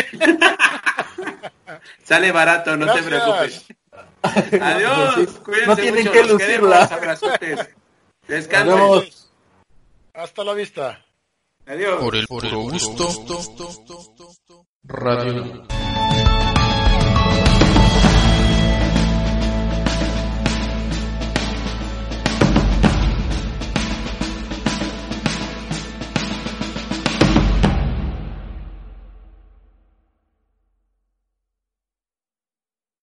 Sale barato, no Gracias. te preocupes. Adiós, pues sí. Cuídense No tienen mucho, que los lucirla. queremos, abrazotes. Descansen. Adiós. Hasta la vista. Adiós. Por el puro gusto. Radio.